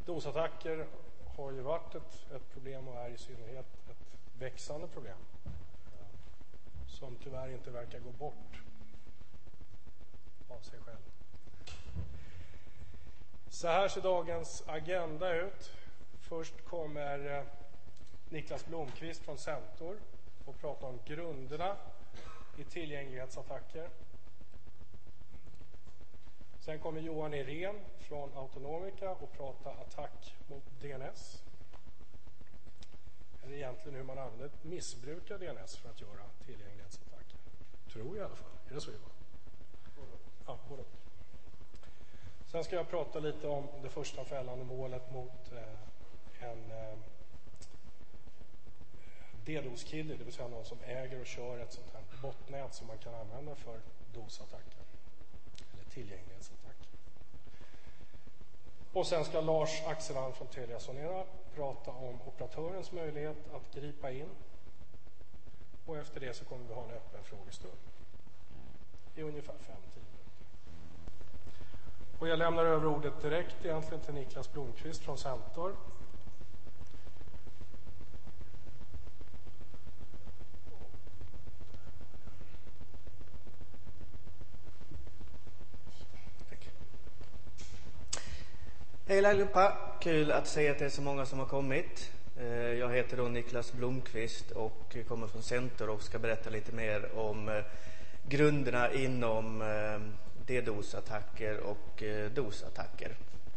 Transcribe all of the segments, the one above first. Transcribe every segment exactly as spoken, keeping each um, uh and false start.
DOS-attacker har ju varit ett, ett problem och är i synnerhet ett växande problem som tyvärr inte verkar gå bort av sig själv. Så här ser dagens agenda ut. Först kommer Niklas Blomqvist från Centor och prata om grunderna i tillgänglighetsattacker. Sen kommer Johan Irén från Autonomica och prata attack mot D N S. Eller egentligen hur man använder missbrukar D N S för att göra tillgänglighetsattacker. Tror jag i alla fall. Är det så, Johan? Ja, både. Sen ska jag prata lite om det första fällande målet mot eh, en eh, DDoS-kille, det vill säga någon som äger och kör ett sånt här botnät som man kan använda för DOS-attacker eller tillgänglighetsattacker. Och sen ska Lars Axelrand från Telia Sonera prata om operatörens möjlighet att gripa in. Och efter det så kommer vi ha en öppen frågestund i ungefär fem till tio minuter. Och jag lämnar över ordet direkt egentligen till Niklas Blomqvist från Centor. Hej allihopa, kul att se att det är så många som har kommit. Jag heter då Niklas Blomqvist och kommer från Centor och ska berätta lite mer om grunderna inom DDoS-attacker och DOS-attacker.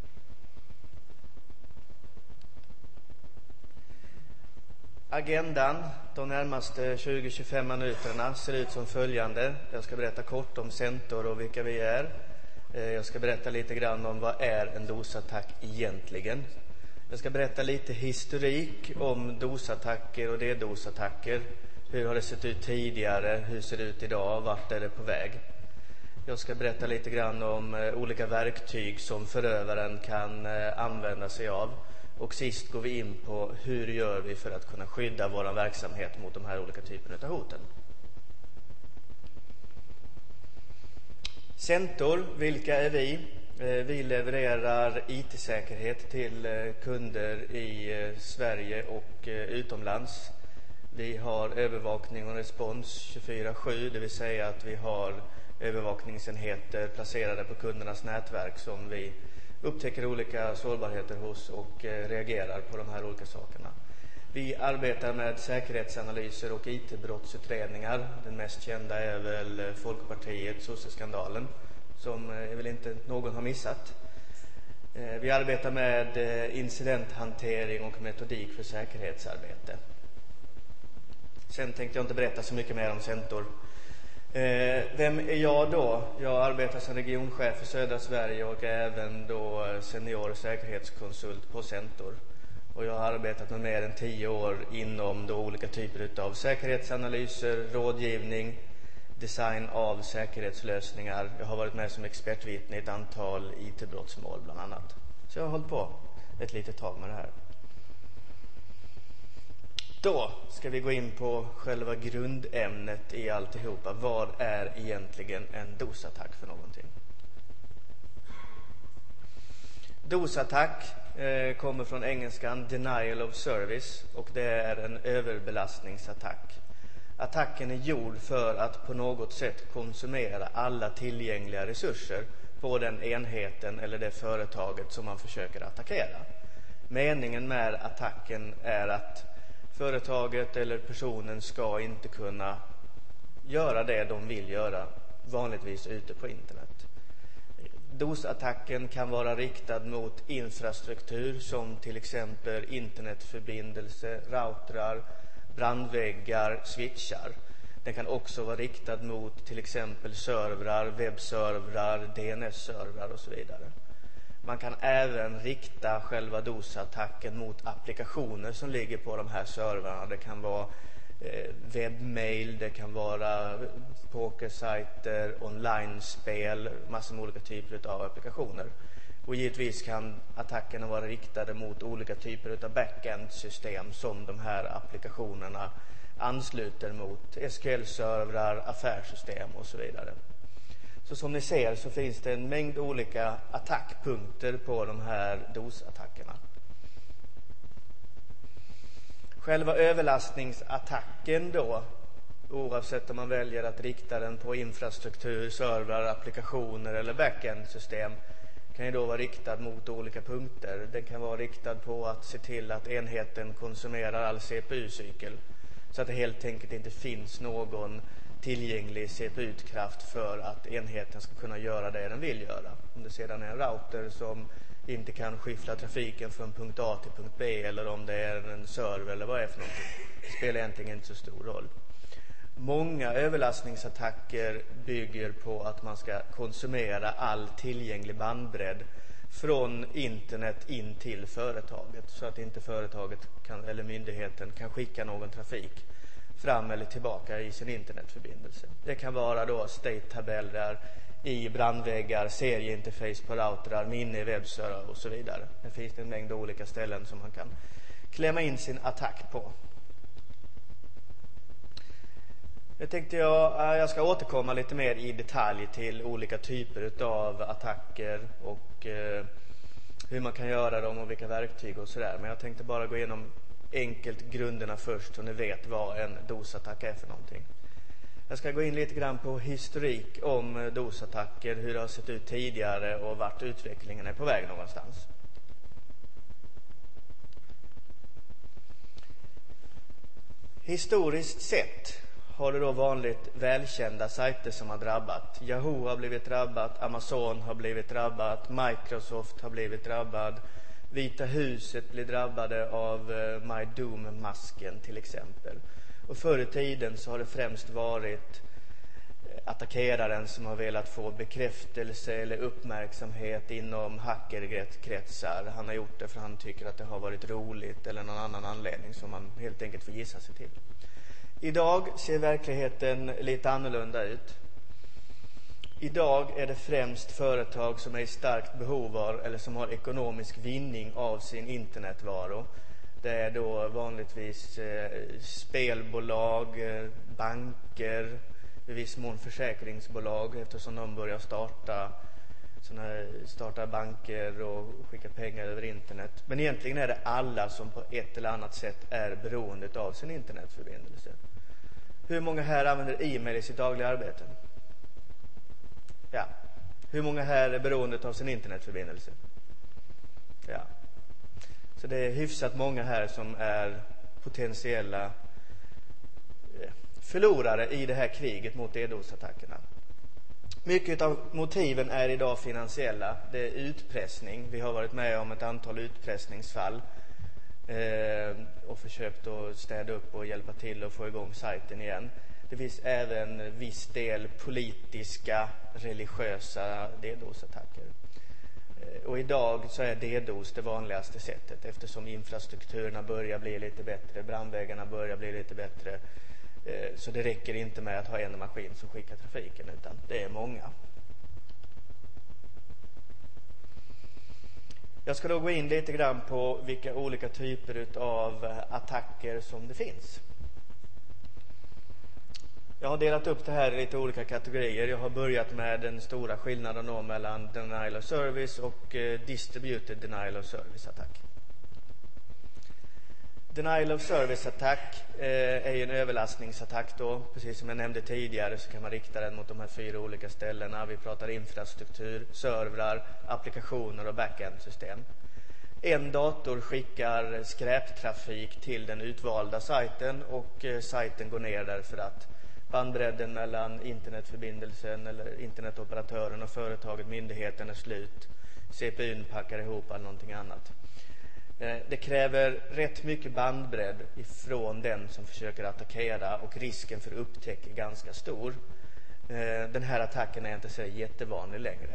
Agendan de närmaste tjugo till tjugofem minuterna ser ut som följande. Jag ska berätta kort om Centor och vilka vi är. Jag ska berätta lite grann om vad är en DOS-attack egentligen. Jag ska berätta lite historik om DOS-attacker och DDoS-attacker. Hur har det sett ut tidigare? Hur ser det ut idag? Vart är det på väg? Jag ska berätta lite grann om olika verktyg som förövaren kan använda sig av. Och sist går vi in på hur gör vi för att kunna skydda vår verksamhet mot de här olika typerna av hoten. Centor, vilka är vi? Vi levererar I T-säkerhet till kunder i Sverige och utomlands. Vi har övervakning och respons tjugofyra sju, det vill säga att vi har övervakningsenheter placerade på kundernas nätverk som vi upptäcker olika sårbarheter hos och reagerar på de här olika sakerna. Vi arbetar med säkerhetsanalyser och I T-brottsutredningar. Den mest kända är väl Folkpartiet, sosse-skandalen, som väl inte någon har missat. Vi arbetar med incidenthantering och metodik för säkerhetsarbete. Sen tänkte jag inte berätta så mycket mer om Centor. Vem är jag då? Jag arbetar som regionchef för södra Sverige och även då senior säkerhetskonsult på Centor. Och jag har arbetat med mer än tio år inom då olika typer av säkerhetsanalyser, rådgivning, design av säkerhetslösningar. Jag har varit med som expertvittne i ett antal I T-brottsmål bland annat. Så jag har hållit på ett litet tag med det här. Då ska vi gå in på själva grundämnet i alltihopa. Vad är egentligen en DOS-attack för någonting? DOS-attack eh, kommer från engelskan denial of service och det är en överbelastningsattack. Attacken är gjord för att på något sätt konsumera alla tillgängliga resurser på den enheten eller det företaget som man försöker attackera. Meningen med attacken är att företaget eller personen ska inte kunna göra det de vill göra vanligtvis ute på internet. DOS-attacken kan vara riktad mot infrastruktur som till exempel internetförbindelse, routrar, brandväggar, switchar. Den kan också vara riktad mot till exempel servrar, webbservrar, D N S-servrar och så vidare. Man kan även rikta själva DOS-attacken mot applikationer som ligger på de här servrarna. Det kan vara eh, webbmail, det kan vara pokersajter, online-spel, massor med olika typer av applikationer. Och givetvis kan attackerna vara riktade mot olika typer av backend-system som de här applikationerna ansluter mot S Q L-servrar, affärssystem och så vidare. Så som ni ser så finns det en mängd olika attackpunkter på de här DOS-attackerna. Själva överlastningsattacken då, oavsett om man väljer att rikta den på infrastruktur, servrar, applikationer eller backend-system, kan ju då vara riktad mot olika punkter. Den kan vara riktad på att se till att enheten konsumerar all C P U-cykel, så att det helt enkelt inte finns någon tillgänglig C P U-kraft för att enheten ska kunna göra det den vill göra. Om det sedan är en router som inte kan skiffla trafiken från punkt A till punkt B, eller om det är en server eller vad det är för någonting, det spelar egentligen inte så stor roll. Många överlastningsattacker bygger på att man ska konsumera all tillgänglig bandbredd från internet in till företaget, så att inte företaget kan, eller myndigheten kan skicka någon trafik fram eller tillbaka i sin internetförbindelse. Det kan vara då state-tabeller i brandväggar, serieinterface på routrar, minne i webbserver och så vidare. Det finns en mängd olika ställen som man kan klämma in sin attack på. Jag tänkte jag, jag ska återkomma lite mer i detalj till olika typer av attacker och eh, hur man kan göra dem och vilka verktyg och sådär. Men jag tänkte bara gå igenom enkelt grunderna först, så ni vet vad en DOS-attack är för någonting. Jag ska gå in lite grann på historik om DOS-attacker, hur det har sett ut tidigare och vart utvecklingen är på väg någonstans. Historiskt sett har det då vanligt välkända sajter som har drabbat. Yahoo har blivit drabbat, Amazon har blivit drabbat, Microsoft har blivit drabbad, Vita huset blir drabbade av uh, My Doom-masken till exempel. Och förr i tiden så har det främst varit attackeraren som har velat få bekräftelse eller uppmärksamhet inom hackerkretsar. Han har gjort det för han tycker att det har varit roligt eller någon annan anledning som man helt enkelt får gissa sig till. Idag ser verkligheten lite annorlunda ut. Idag är det främst företag som är i starkt behov av eller som har ekonomisk vinning av sin internetvaro. Det är då vanligtvis eh, spelbolag, eh, banker, i viss mån försäkringsbolag, eftersom de börjar starta, såna, starta banker och skicka pengar över internet. Men egentligen är det alla som på ett eller annat sätt är beroende av sin internetförbindelse. Hur många här använder e-mail i sitt dagliga arbete? Ja. Hur många här är beroende av sin internetförbindelse? Ja. Så det är hyfsat många här som är potentiella förlorare i det här kriget mot DDoS-attackerna. Mycket av motiven är idag finansiella. Det är utpressning. Vi har varit med om ett antal utpressningsfall eh, och försökt att städa upp och hjälpa till att få igång sajten igen. Det finns även viss del politiska, religiösa DDoS-attacker. Och idag så är DDoS det vanligaste sättet, eftersom infrastrukturerna börjar bli lite bättre, brandvägarna börjar bli lite bättre. Så det räcker inte med att ha en maskin som skickar trafiken, utan det är många. Jag ska då gå in lite grann på vilka olika typer av attacker som det finns. Jag har delat upp det här i lite olika kategorier. Jag har börjat med den stora skillnaden då mellan denial of service och eh, distributed denial of service attack. Denial of service attack eh, är ju en överlastningsattack då. Precis som jag nämnde tidigare så kan man rikta den mot de här fyra olika ställena. Vi pratar infrastruktur, servrar, applikationer och backend-system. En dator skickar skräptrafik till den utvalda sajten och eh, sajten går ner därför att bandbredden mellan internetförbindelsen eller internetoperatören och företaget, myndigheten är slut. C P U:n packar ihop eller någonting annat. Det kräver rätt mycket bandbredd ifrån den som försöker attackera och risken för upptäck är ganska stor. Den här attacken är inte så jättevanlig längre.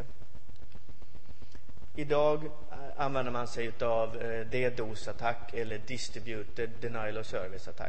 Idag använder man sig av DDoS-attack eller Distributed Denial of Service-attack.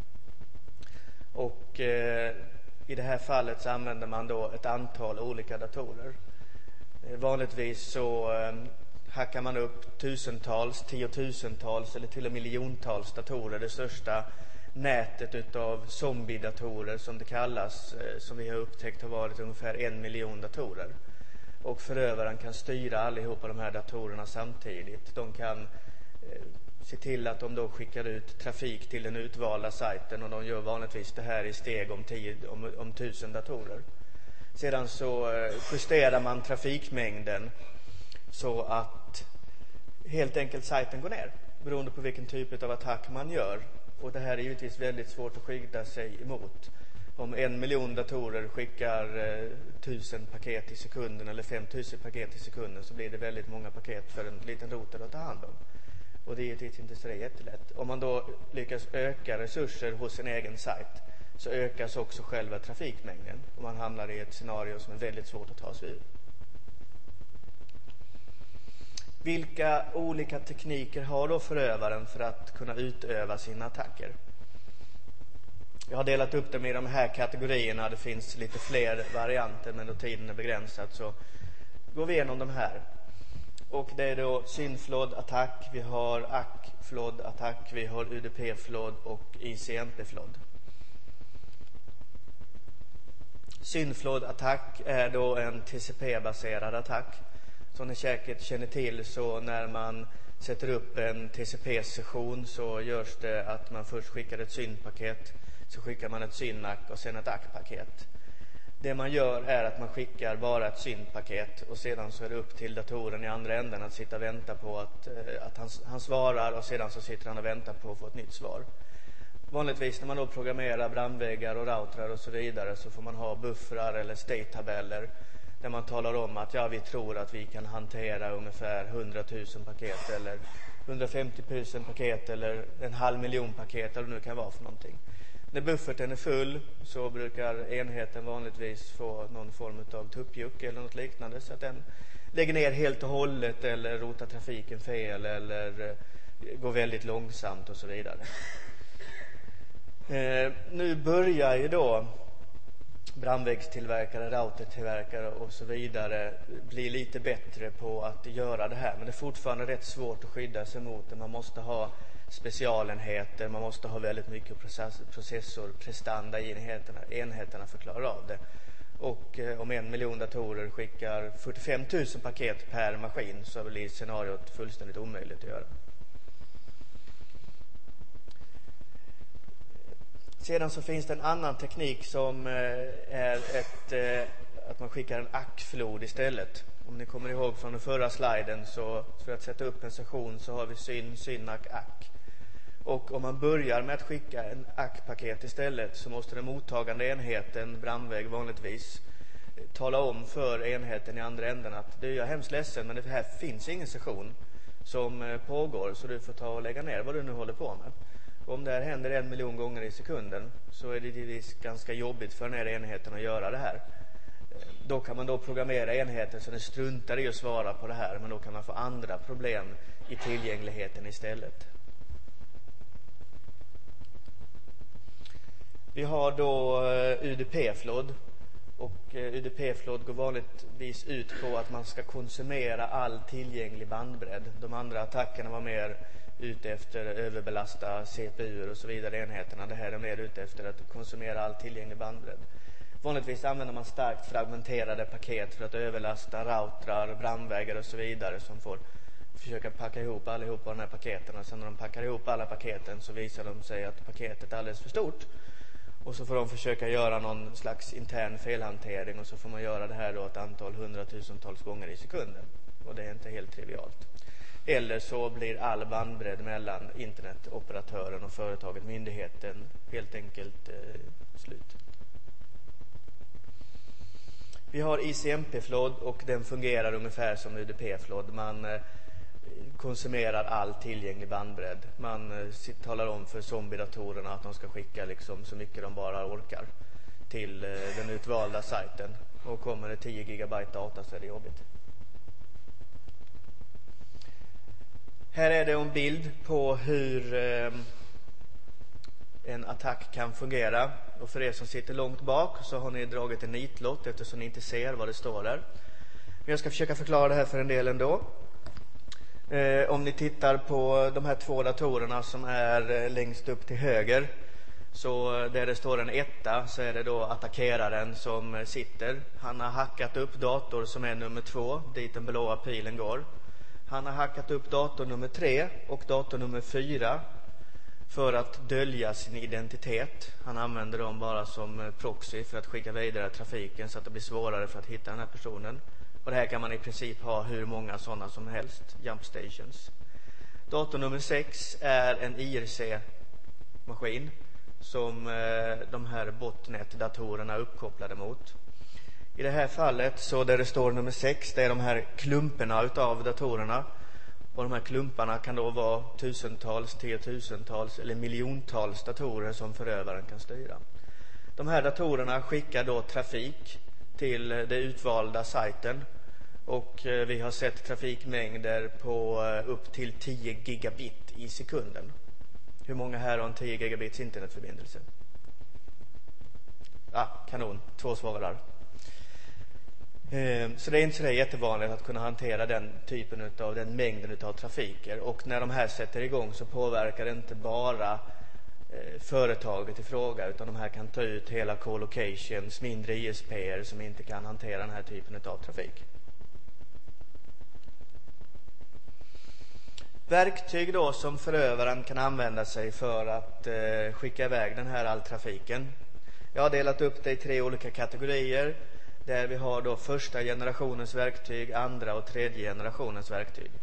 Och eh, i det här fallet så använder man då ett antal olika datorer. Eh, vanligtvis så eh, hackar man upp tusentals, tiotusentals eller till och med miljontals datorer. Det största nätet utav zombiedatorer som det kallas, som vi har upptäckt har varit ungefär en miljon datorer. Och förövaren kan styra allihopa de här datorerna samtidigt. De kan eh, se till att de då skickar ut trafik till den utvalda sajten, och de gör vanligtvis det här i steg om, tio, om, om tusen datorer. Sedan så eh, justerar man trafikmängden så att helt enkelt sajten går ner beroende på vilken typ av attack man gör. Och det här är givetvis väldigt svårt att skydda sig emot. Om en miljon datorer skickar eh, tusen paket i sekunden eller femtusen paket i sekunden, så blir det väldigt många paket för en liten router att ta hand om. Och det är givetvis inte så jättelätt. Om man då lyckas öka resurser hos sin egen sajt, så ökas också själva trafikmängden. Och man hamnar i ett scenario som är väldigt svårt att ta sig ur. Vilka olika tekniker har då förövaren för att kunna utöva sina attacker? Jag har delat upp dem i de här kategorierna. Det finns lite fler varianter, men då tiden är begränsad så går vi igenom de här. Och det är då synflod-attack, vi har A C-flod-attack, vi har U D P-flod och I C M P-flod. Synflod-attack är då en T C P-baserad attack. Som ni säkert känner till, så när man sätter upp en T C P-session så görs det att man först skickar ett synpaket, så skickar man ett synack och sen ett A C-paket. Det man gör är att man skickar bara ett synpaket, och sedan så är det upp till datorn i andra änden att sitta och vänta på att, att han, han svarar, och sedan så sitter han och väntar på att få ett nytt svar. Vanligtvis när man då programmerar brandväggar och routrar och så vidare, så får man ha buffrar eller state-tabeller där man talar om att ja, vi tror att vi kan hantera ungefär hundratusen paket eller hundrafemtio tusen paket eller en halv miljon paket, eller vad det nu kan vara för någonting. När bufferten är full så brukar enheten vanligtvis få någon form av tuppjuck eller något liknande, så att den lägger ner helt och hållet eller rotar trafiken fel eller går väldigt långsamt och så vidare. Eh, nu börjar ju då brandväggstillverkare, routertillverkare och så vidare bli lite bättre på att göra det här, men det är fortfarande rätt svårt att skydda sig mot det. Man måste ha specialenheter, man måste ha väldigt mycket process, processorprestanda i enheterna, enheterna för att klara av det. Och eh, om en miljon datorer skickar fyrtiofem tusen paket per maskin, så blir scenariot fullständigt omöjligt att göra. Sedan så finns det en annan teknik som eh, är ett, eh, att man skickar en A C-flod istället. Om ni kommer ihåg från den förra sliden, så för att sätta upp en session så har vi syn, synack, A C. Och om man börjar med att skicka en A C-paket istället, så måste den mottagande enheten, brandvägg vanligtvis, tala om för enheten i andra änden att du, jag är hemskt ledsen, men det här finns ingen session som pågår, så du får ta och lägga ner vad du nu håller på med. Och om det här händer en miljon gånger i sekunden, så är det givetvis ganska jobbigt för den här enheten att göra det här. Då kan man då programmera enheten så den struntar i att svara på det här, men då kan man få andra problem i tillgängligheten istället. Vi har då U D P-flod, och U D P-flod går vanligtvis ut på att man ska konsumera all tillgänglig bandbredd. De andra attackerna var mer ute efter överbelasta C P U och så vidare enheterna. Det här är mer ute efter att konsumera all tillgänglig bandbredd. Vanligtvis använder man starkt fragmenterade paket för att överlasta routrar, brandväggar och så vidare, som får försöka packa ihop allihopa de här paketen. Och sen när de packar ihop alla paketen så visar de sig att paketet är alldeles för stort. Och så får de försöka göra någon slags intern felhantering, och så får man göra det här då ett antal hundratusentals gånger i sekunden. Och det är inte helt trivialt. Eller så blir all bandbredd mellan internetoperatören och företaget, myndigheten, helt enkelt eh, slut. Vi har I C M P-flod, och den fungerar ungefär som U D P-flod. Man eh, konsumerar all tillgänglig bandbredd. Man eh, talar om för zombiedatorerna att de ska skicka liksom så mycket de bara orkar till eh, den utvalda sajten. Och kommer det tio gigabyte data så är det jobbigt. Här är det en bild på hur eh, en attack kan fungera. Och för er som sitter långt bak så har ni dragit en nitlott eftersom ni inte ser vad det står där. Men jag ska försöka förklara det här för en del ändå. Eh, om ni tittar på de här två datorerna som är eh, längst upp till höger, Så där det står en etta så är det då attackeraren som sitter. Han har hackat upp dator som är nummer två, dit den blåa pilen går. Han har hackat upp dator nummer tre och dator nummer fyra för att dölja sin identitet. Han använder dem bara som proxy för att skicka vidare trafiken så att det blir svårare för att hitta den här personen. Och det här kan man i princip ha hur många sådana som helst, jump stations. Dator nummer sex är en I R C-maskin som eh, de här botnet-datorerna är uppkopplade mot. I det här fallet så där det står nummer sex, det är de här klumporna utav datorerna. Och de här klumparna kan då vara tusentals, tiotusentals eller miljontals datorer som förövaren kan styra. De här datorerna skickar då trafik till det utvalda sajten. Och eh, vi har sett trafikmängder på eh, upp till tio gigabit i sekunden. Hur många här har en tio gigabits internetförbindelse? Ja, ah, kanon. Två svarar. Eh, så det är inte så jättevanligt att kunna hantera den typen utav, den mängden utav trafiker. Och när de här sätter igång så påverkar det inte bara eh, företaget i fråga, utan de här kan ta ut hela co-locations, mindre I S P-er som inte kan hantera den här typen utav trafik. Verktyg då som förövaren kan använda sig för att eh, skicka iväg den här all trafiken. Jag har delat upp det i tre olika kategorier där vi har då första generationens verktyg, andra och tredje generationens verktyg.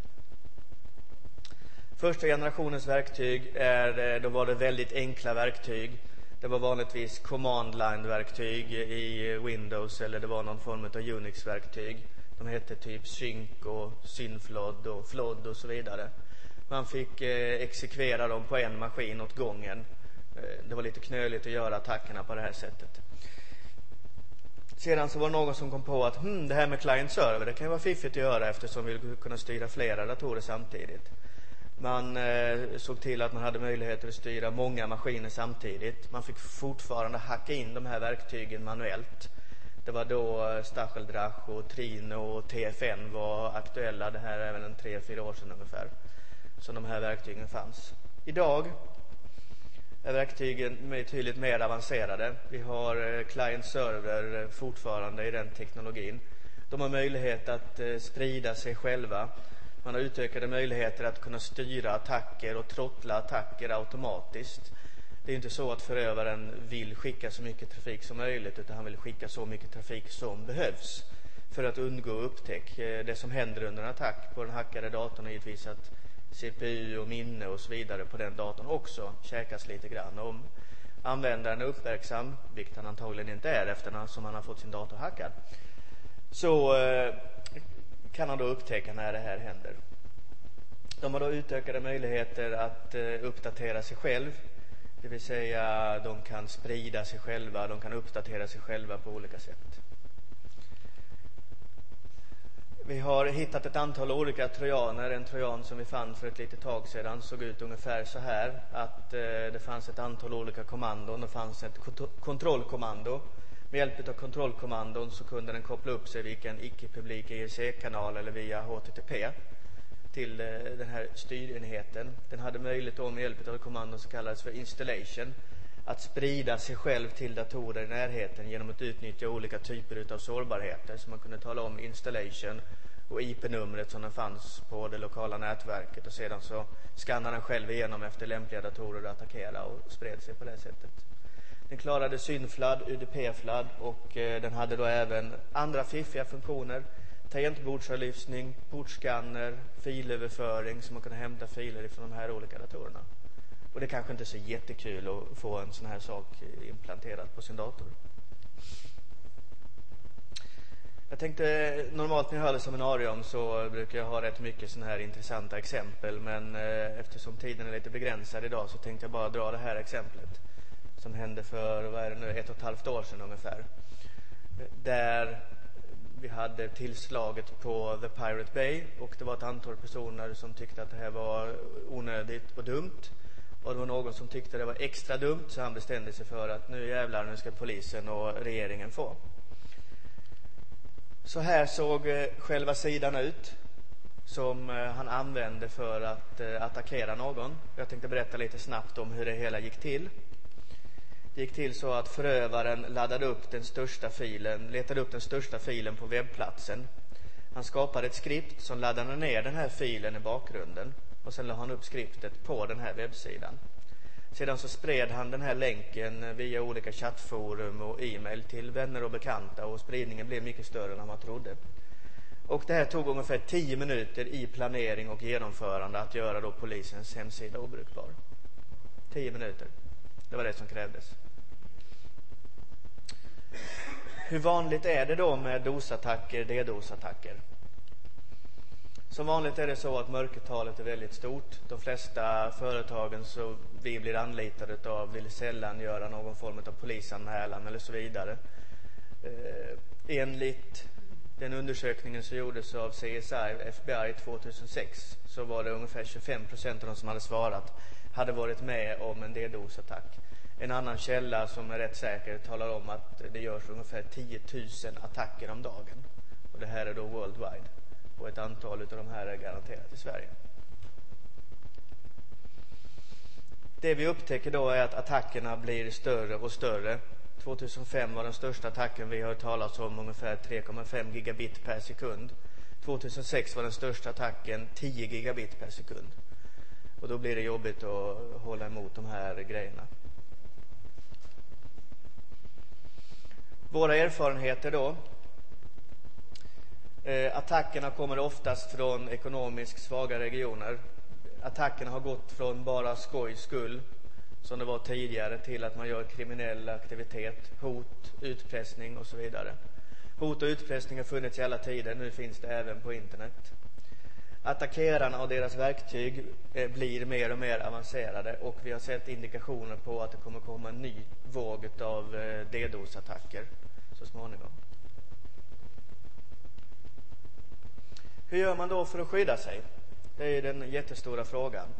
Första generationens verktyg är, då var det väldigt enkla verktyg. Det var vanligtvis command line-verktyg i Windows eller det var någon form av Unix-verktyg. De hette typ sync och synflodd och flodd och så vidare. Man fick eh, exekvera dem på en maskin åt gången. Eh, det var lite knöligt att göra attackerna på det här sättet. Sedan så var det någon som kom på att hmm, det här med client-server, det kan ju vara fiffigt att göra eftersom vi vill kunna styra flera datorer samtidigt. Man eh, såg till att man hade möjligheter att styra många maskiner samtidigt. Man fick fortfarande hacka in de här verktygen manuellt. Det var då Stacheldrach och Trino och T F N var aktuella. Det här är även en tre, fyra år sedan ungefär. Så de här verktygen fanns. Idag är verktygen betydligt mer avancerade. Vi har client-server fortfarande i den teknologin. De har möjlighet att sprida sig själva. Man har utökade möjligheter att kunna styra attacker och trottla attacker automatiskt. Det är inte så att förövaren vill skicka så mycket trafik som möjligt, utan han vill skicka så mycket trafik som behövs för att undgå upptäck. Det som händer under en attack på den hackade datorn är givetvis att C P U och minne och så vidare på den datorn också käkas lite grann. Om användaren är uppmärksam, vilket han antagligen inte är efter som han har fått sin dator hackad, så eh, kan han då upptäcka när det här händer. De har då utökade möjligheter att eh, uppdatera sig själv. Det vill säga de kan sprida sig själva, de kan uppdatera sig själva på olika sätt. Vi har hittat ett antal olika trojaner. En trojan som vi fann för ett litet tag sedan såg ut ungefär så här. Att eh, det fanns ett antal olika kommandon. Det fanns ett kont- kontrollkommando. Med hjälp av kontrollkommandon så kunde den koppla upp sig via en icke-publik I R C-kanal eller via H T T P till eh, den här styrenheten. Den hade möjlighet då med hjälp av kommandon som kallades för installation att sprida sig själv till datorer i närheten genom att utnyttja olika typer av sårbarheter. Så man kunde tala om installation och I P-numret som den fanns på det lokala nätverket. Och sedan så skannade den själv igenom efter lämpliga datorer att attackera och spred sig på det sättet. Den klarade synfladd, U D P-fladd och eh, den hade då även andra fiffiga funktioner. Tangentbordsavlyssning, portskanner, filöverföring så man kunde hämta filer från de här olika datorerna. Och det är kanske inte så jättekul att få en sån här sak implanterad på sin dator. Jag tänkte, normalt när jag håller seminarium så brukar jag ha rätt mycket såna här intressanta exempel. Men eh, eftersom tiden är lite begränsad idag så tänkte jag bara dra det här exemplet. Som hände för, vad är det nu, ett och ett halvt år sedan ungefär. Där vi hade tillslaget på The Pirate Bay och det var ett antal personer som tyckte att det här var onödigt och dumt. Och det var någon som tyckte det var extra dumt så han bestämde sig för att nu jävlar, nu ska polisen och regeringen få. Så här såg själva sidan ut som han använde för att attackera någon. Jag tänkte berätta lite snabbt om hur det hela gick till. Det gick till så att förövaren laddade upp den största filen, letade upp den största filen på webbplatsen. Han skapade ett skript som laddade ner den här filen i bakgrunden och sen la han upp skriptet på den här webbsidan. Sedan så spred han den här länken via olika chattforum och e-mail till vänner och bekanta, och spridningen blev mycket större än man trodde. Och det här tog ungefär tio minuter i planering och genomförande att göra då polisens hemsida obrukbar. Tio minuter. Det var det som krävdes. Hur vanligt är det då med DOS-attacker, DDoS-attacker? Som vanligt är det så att mörkertalet är väldigt stort. De flesta företagen så vi blir anlitade av vill sällan göra någon form av polisanmälan eller så vidare. Eh, enligt den undersökningen som gjordes av C S I, F B I tjugohundrasex, så var det ungefär tjugofem procent av de som hade svarat hade varit med om en DDoS-attack. En annan källa som är rätt säker talar om att det görs ungefär tio tusen attacker om dagen. Och det här är då worldwide. Och ett antal av de här är garanterat i Sverige. Det vi upptäcker då är att attackerna blir större och större. tjugohundrafem var den största attacken vi har talat om, ungefär tre komma fem gigabit per sekund. tjugohundrasex var den största attacken tio gigabit per sekund. Och då blir det jobbigt att hålla emot de här grejerna. Våra erfarenheter då. Eh, attackerna kommer oftast från ekonomiskt svaga regioner. Attackerna har gått från bara skojs skull, som det var tidigare, till att man gör kriminell aktivitet, hot, utpressning och så vidare. Hot och utpressning har funnits i alla tider, nu finns det även på internet. Attackerarna och deras verktyg eh, blir mer och mer avancerade, och vi har sett indikationer på att det kommer komma en ny våg av eh, DDoS-attacker så småningom. Hur gör man då för att skydda sig? Det är den jättestora frågan.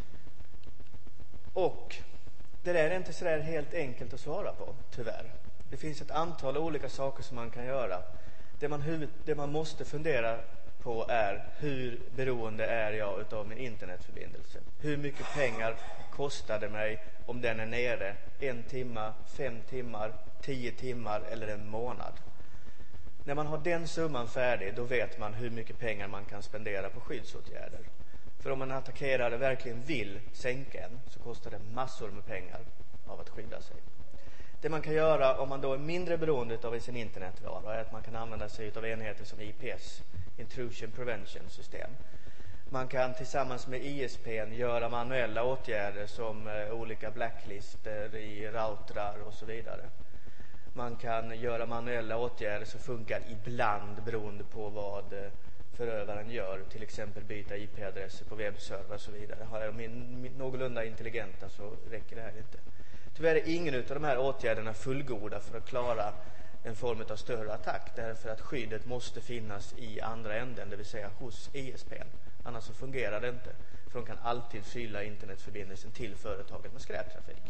Och det där är inte så där helt enkelt att svara på, tyvärr. Det finns ett antal olika saker som man kan göra. Det man, huvud, det man måste fundera på är: hur beroende är jag utav min internetförbindelse? Hur mycket pengar kostar det mig om den är nere en timma, fem timmar, tio timmar eller en månad? När man har den summan färdig, då vet man hur mycket pengar man kan spendera på skyddsåtgärder. För om en attackerare verkligen vill sänka en, så kostar det massor med pengar av att skydda sig. Det man kan göra om man då är mindre beroende av sin internetvara är att man kan använda sig av enheter som I P S, Intrusion Prevention System. Man kan tillsammans med I S P:n göra manuella åtgärder som eh, olika blacklister i routrar och så vidare. Man kan göra manuella åtgärder som funkar ibland beroende på vad förövaren gör. Till exempel byta I P-adresser på webbserver och så vidare. Har de någorlunda intelligenta så räcker det här inte. Tyvärr är ingen av de här åtgärderna fullgoda för att klara en form av större attack. Därför att skyddet måste finnas i andra änden, det vill säga hos I S P:n. Annars så fungerar det inte. För de kan alltid fylla internetförbindelsen till företaget med skräptrafik.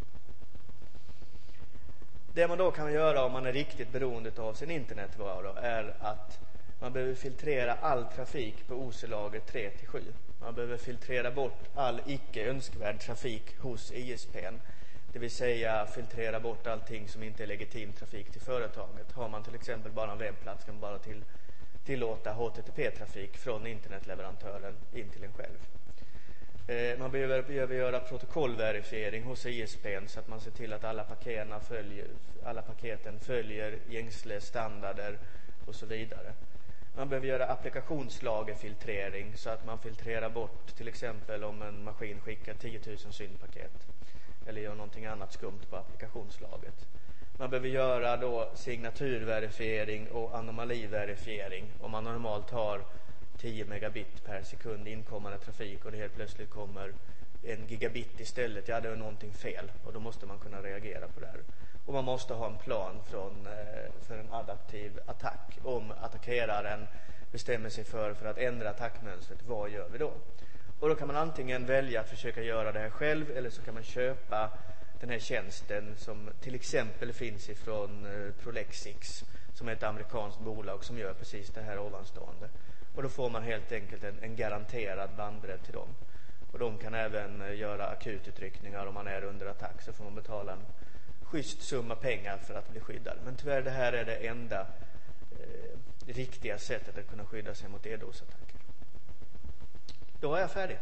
Det man då kan göra om man är riktigt beroende av sin internetvara är att man behöver filtrera all trafik på O S I-lager tre till sju. Man behöver filtrera bort all icke önskvärd trafik hos I S P:n. Det vill säga filtrera bort allting som inte är legitim trafik till företaget. Har man till exempel bara en webbplats kan man bara till, tillåta H T T P-trafik från internetleverantören in till en själv. Eh, man behöver, behöver göra protokollverifiering hos I S P:n så att man ser till att alla paketen följer, alla paketen följer gängsle standarder och så vidare. Man behöver göra applikationslagerfiltrering så att man filtrerar bort till exempel om en maskin skickar tio tusen syntpaket eller gör någonting annat skumt på applikationslaget. Man behöver göra då signaturverifiering och anomaliverifiering om man normalt har tio megabit per sekund inkommande trafik och det helt plötsligt kommer en gigabit istället. Ja, det är någonting fel och då måste man kunna reagera på det här. Och man måste ha en plan från, för en adaptiv attack. Om attackeraren bestämmer sig för, för att ändra attackmönstret, vad gör vi då? Och då kan man antingen välja att försöka göra det här själv eller så kan man köpa den här tjänsten som till exempel finns ifrån Prolexix som är ett amerikanskt bolag som gör precis det här ovanstående. Och då får man helt enkelt en, en garanterad bandbredd till dem. Och de kan även göra akututryckningar om man är under attack, så får man betala en schysst summa pengar för att bli skyddad. Men tyvärr, det här är det enda eh, riktiga sättet att kunna skydda sig mot DDoS-attacker. Då är jag färdig.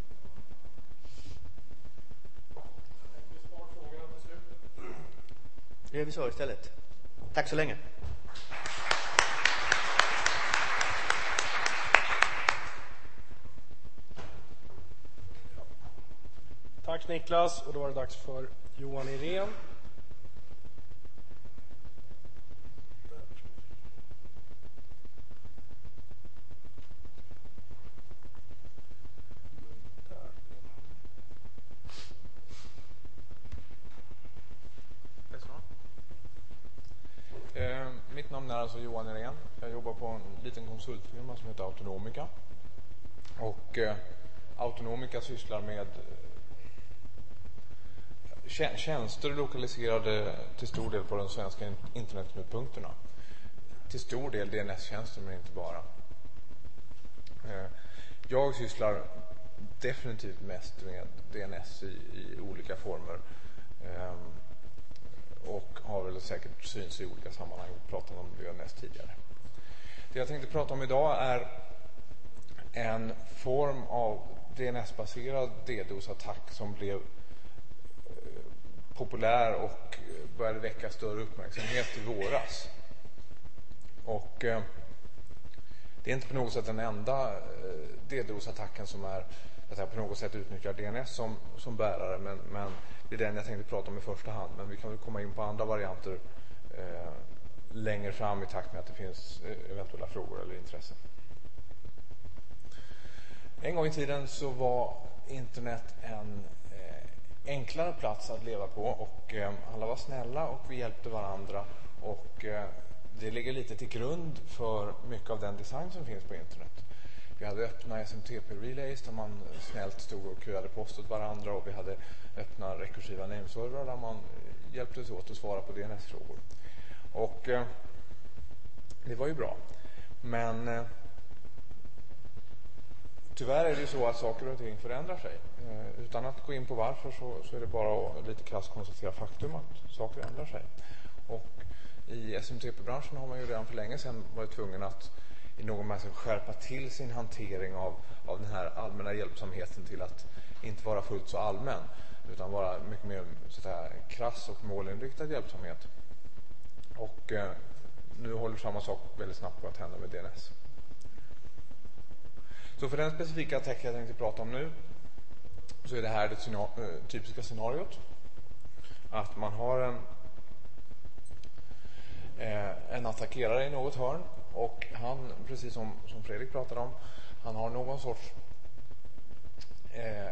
Det gör vi så istället. Tack så länge. Tack Niklas, och då var det dags för Johan Irén. Eh, mitt namn är alltså Johan Irén. Jag jobbar på en liten konsultfirma som heter Autonomica. Och eh, Autonomica sysslar med eh, tjänster lokaliserade till stor del på de svenska internetknutpunkterna. Till stor del D N S-tjänster, men inte bara. Eh, jag sysslar definitivt mest med D N S i, i olika former. Eh, och har väl säkert syns i olika sammanhang. Vi pratade om D N S tidigare. Det jag tänkte prata om idag är en form av D N S-baserad DDoS-attack som blev eh, populär och började väcka större uppmärksamhet i våras. Och eh, det är inte på något sätt den enda eh, DDoS-attacken som är att jag på något sätt utnyttjar D N S som, som bärare, men, men det är den jag tänkte prata om i första hand. Men vi kan väl komma in på andra varianter eh, längre fram i takt med att det finns eh, eventuella frågor eller intressen. En gång i tiden så var internet en eh, enklare plats att leva på, och eh, alla var snälla och vi hjälpte varandra, och eh, det ligger lite till grund för mycket av den design som finns på internet. Vi hade öppna S M T P-relays där man snällt stod och köade post åt varandra, och vi hade öppna rekursiva nameservrar där man hjälptes åt att svara på D N S-frågor. Och eh, det var ju bra. Men eh, tyvärr är det ju så att saker och ting förändrar sig. Eh, utan att gå in på varför så, så är det bara att lite krasst konstatera faktum att saker ändrar sig. Och i S M T P-branschen har man ju redan för länge sedan varit tvungen att i någon mån skärpa till sin hantering av, av den här allmänna hjälpsamheten till att inte vara fullt så allmän, utan vara mycket mer så här krass och målinriktad hjälpsamhet. Och eh, nu håller samma sak väldigt snabbt på att hända med D N S. Så för den specifika attack jag tänkte prata om nu, så är det här det scenar- typiska scenariot. Att man har en, eh, en attackerare i något hörn, och han, precis som, som Fredrik pratade om, han har någon sorts eh,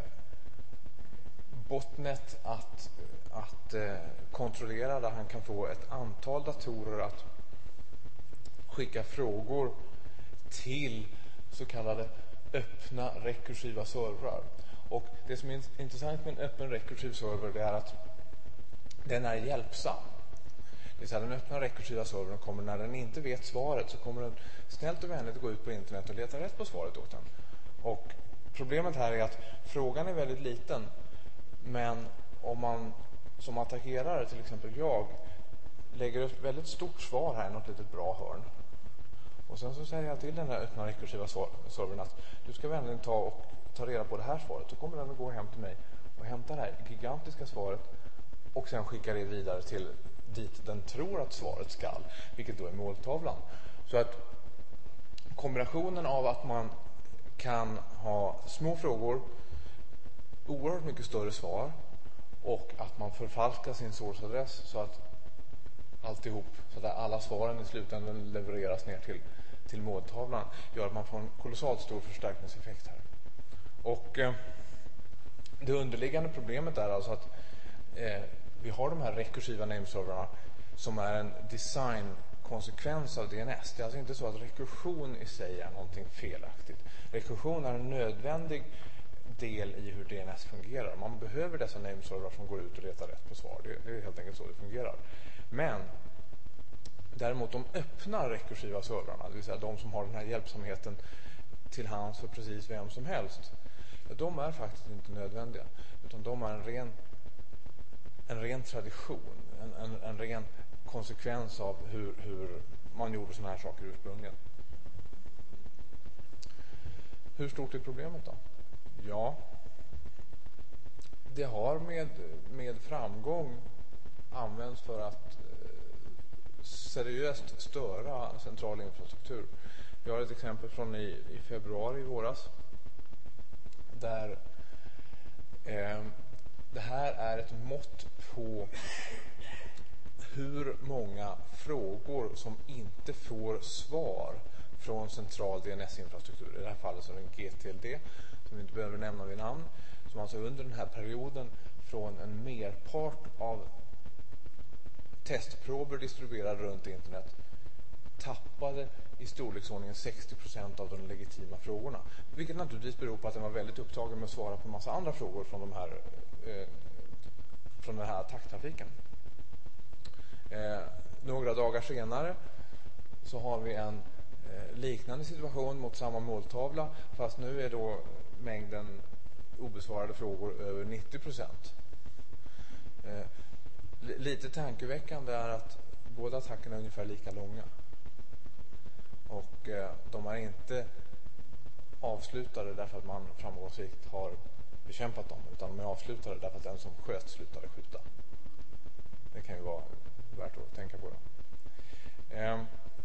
botnet att, att eh, kontrollera, där han kan få ett antal datorer att skicka frågor till så kallade öppna rekursiva servrar. Och det som är intressant med en öppen rekursiv server, det är att den är hjälpsam. Det är så här, den öppna rekursiva servern kommer, när den inte vet svaret, så kommer den snällt och vänligt gå ut på internet och leta rätt på svaret åt den. Och problemet här är att frågan är väldigt liten, men om man som attackerare, till exempel jag, lägger ett väldigt stort svar här i något litet bra hörn, och sen så säger jag till den här öppna rekursiva servern att du ska vänligen ta och ta reda på det här svaret, så kommer den att gå hem till mig och hämta det här gigantiska svaret och sen skicka det vidare till dit den tror att svaret ska, vilket då är måltavlan. Så att kombinationen av att man kan ha små frågor, oerhört mycket större svar, och att man förfalskar sin sourceadress så att alltihop, så att alla svaren i slutändan levereras ner till, till måltavlan, gör att man får en kolossalt stor förstärkningseffekt här. Och eh, det underliggande problemet är alltså att eh, vi har de här rekursiva nameservrarna som är en designkonsekvens av D N S. Det är alltså inte så att rekursion i sig är någonting felaktigt. Rekursion är en nödvändig del i hur D N S fungerar. Man behöver dessa nameservrar som går ut och letar rätt på svar. Det, det är helt enkelt så det fungerar. Men däremot de öppna rekursiva servrarna, det vill säga de som har den här hjälpsamheten till hands för precis vem som helst, ja, de är faktiskt inte nödvändiga, utan de är en ren en ren tradition, en, en, en ren konsekvens av hur, hur man gjorde såna här saker ursprungligen. Hur stort är problemet då? Ja, det har med, med framgång används för att eh, seriöst störa central infrastruktur. Vi har ett exempel från i, i februari i våras där eh, det här är ett mått på hur många frågor som inte får svar från central D N S-infrastruktur. I det här fallet så är det en G T L D som vi inte behöver nämna vid namn, som alltså under den här perioden från en merpart av testprover distribuerade runt internet tappade i storleksordningen sextio procent av de legitima frågorna. Vilket naturligtvis beror på att den var väldigt upptagen med att svara på en massa andra frågor från, de här, eh, från den här attacktrafiken. Eh, några dagar senare så har vi en eh, liknande situation mot samma måltavla, fast nu är då mängden obesvarade frågor över nittio procent. Eh, lite tankeväckande är att båda attackerna är ungefär lika långa. Och eh, de är inte avslutade därför att man framgångsrikt har bekämpat dem, utan de är avslutade därför att den som sköt slutade skjuta. Det kan ju vara värt att tänka på det. Eh,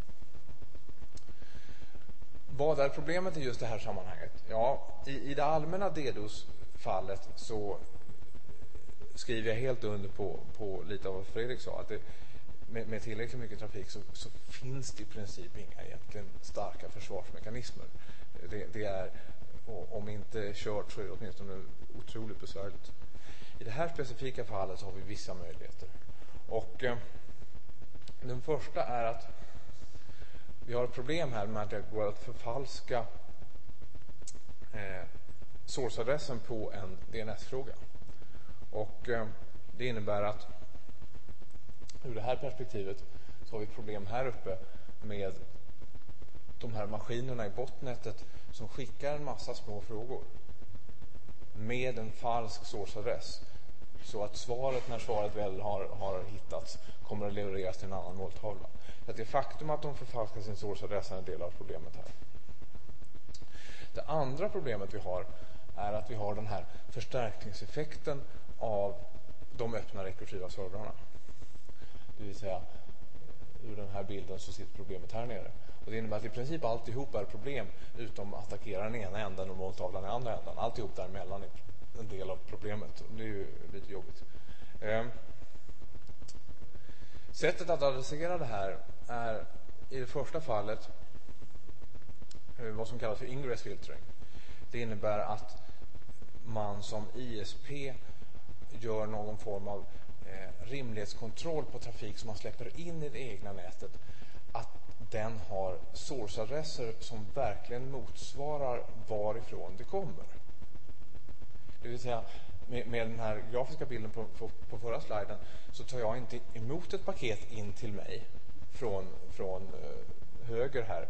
vad är problemet i just det här sammanhanget? Ja, i, i det allmänna DDoS-fallet så skriver jag helt under på, på lite av vad Fredrik sa, att det, med, med tillräckligt mycket trafik så, så finns det i princip inga egentligen starka försvarsmekanismer. Det, det är, om inte kört så är det åtminstone otroligt besvärligt. I det här specifika fallet så har vi vissa möjligheter. Och eh, den första är att vi har ett problem här med att det går att förfalska eh, source-adressen på en D N S-fråga. Och eh, det innebär att ur det här perspektivet så har vi ett problem här uppe med de här maskinerna i botnätet som skickar en massa små frågor med en falsk source-adress, så att svaret, när svaret väl har, har hittats, kommer att levereras till en annan måltavla. Så att det faktum att de förfalskar sin source-adress är en del av problemet här. Det andra problemet vi har är att vi har den här förstärkningseffekten av de öppna rekursiva servrarna. Det vill säga, ur den här bilden så sitter problemet här nere. Och det innebär att i princip alltihop är problem utom att attackera den ena änden och måltavlan i andra änden. Alltihop däremellan är en del av problemet. Det är ju lite jobbigt. Eh, sättet att adressera det här är i det första fallet eh, vad som kallas för ingress filtering. Det innebär att man som I S P gör någon form av eh, rimlighetskontroll på trafik som man släpper in i det egna nätet, att den har source-adresser som verkligen motsvarar varifrån det kommer. Det vill säga, med, med den här grafiska bilden på, på, på förra sliden så tar jag inte emot ett paket in till mig från, från eh, höger här,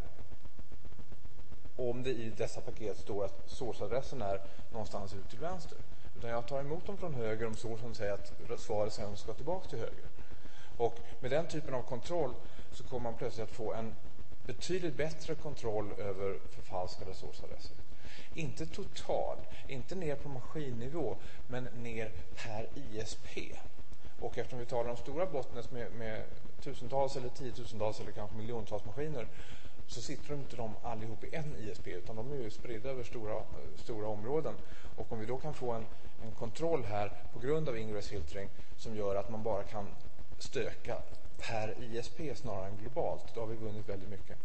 om det i dessa paket står att source-adressen är någonstans ut till vänster. Utan jag tar emot dem från höger om sourcen säger att svaret sen ska tillbaka till höger. Och med den typen av kontroll så kommer man plötsligt att få en betydligt bättre kontroll över förfalskade source-adresser. Inte total, inte ner på maskinnivå, men ner per I S P. Och eftersom vi talar om stora botnets med, med tusentals eller tiotusentals eller kanske miljontals maskiner, så sitter de inte de allihop i en I S P, utan de är ju spridda över stora, stora områden. Och om vi då kan få en, en kontroll här på grund av ingress filtering som gör att man bara kan stöka per I S P snarare än globalt, då har vi vunnit väldigt mycket.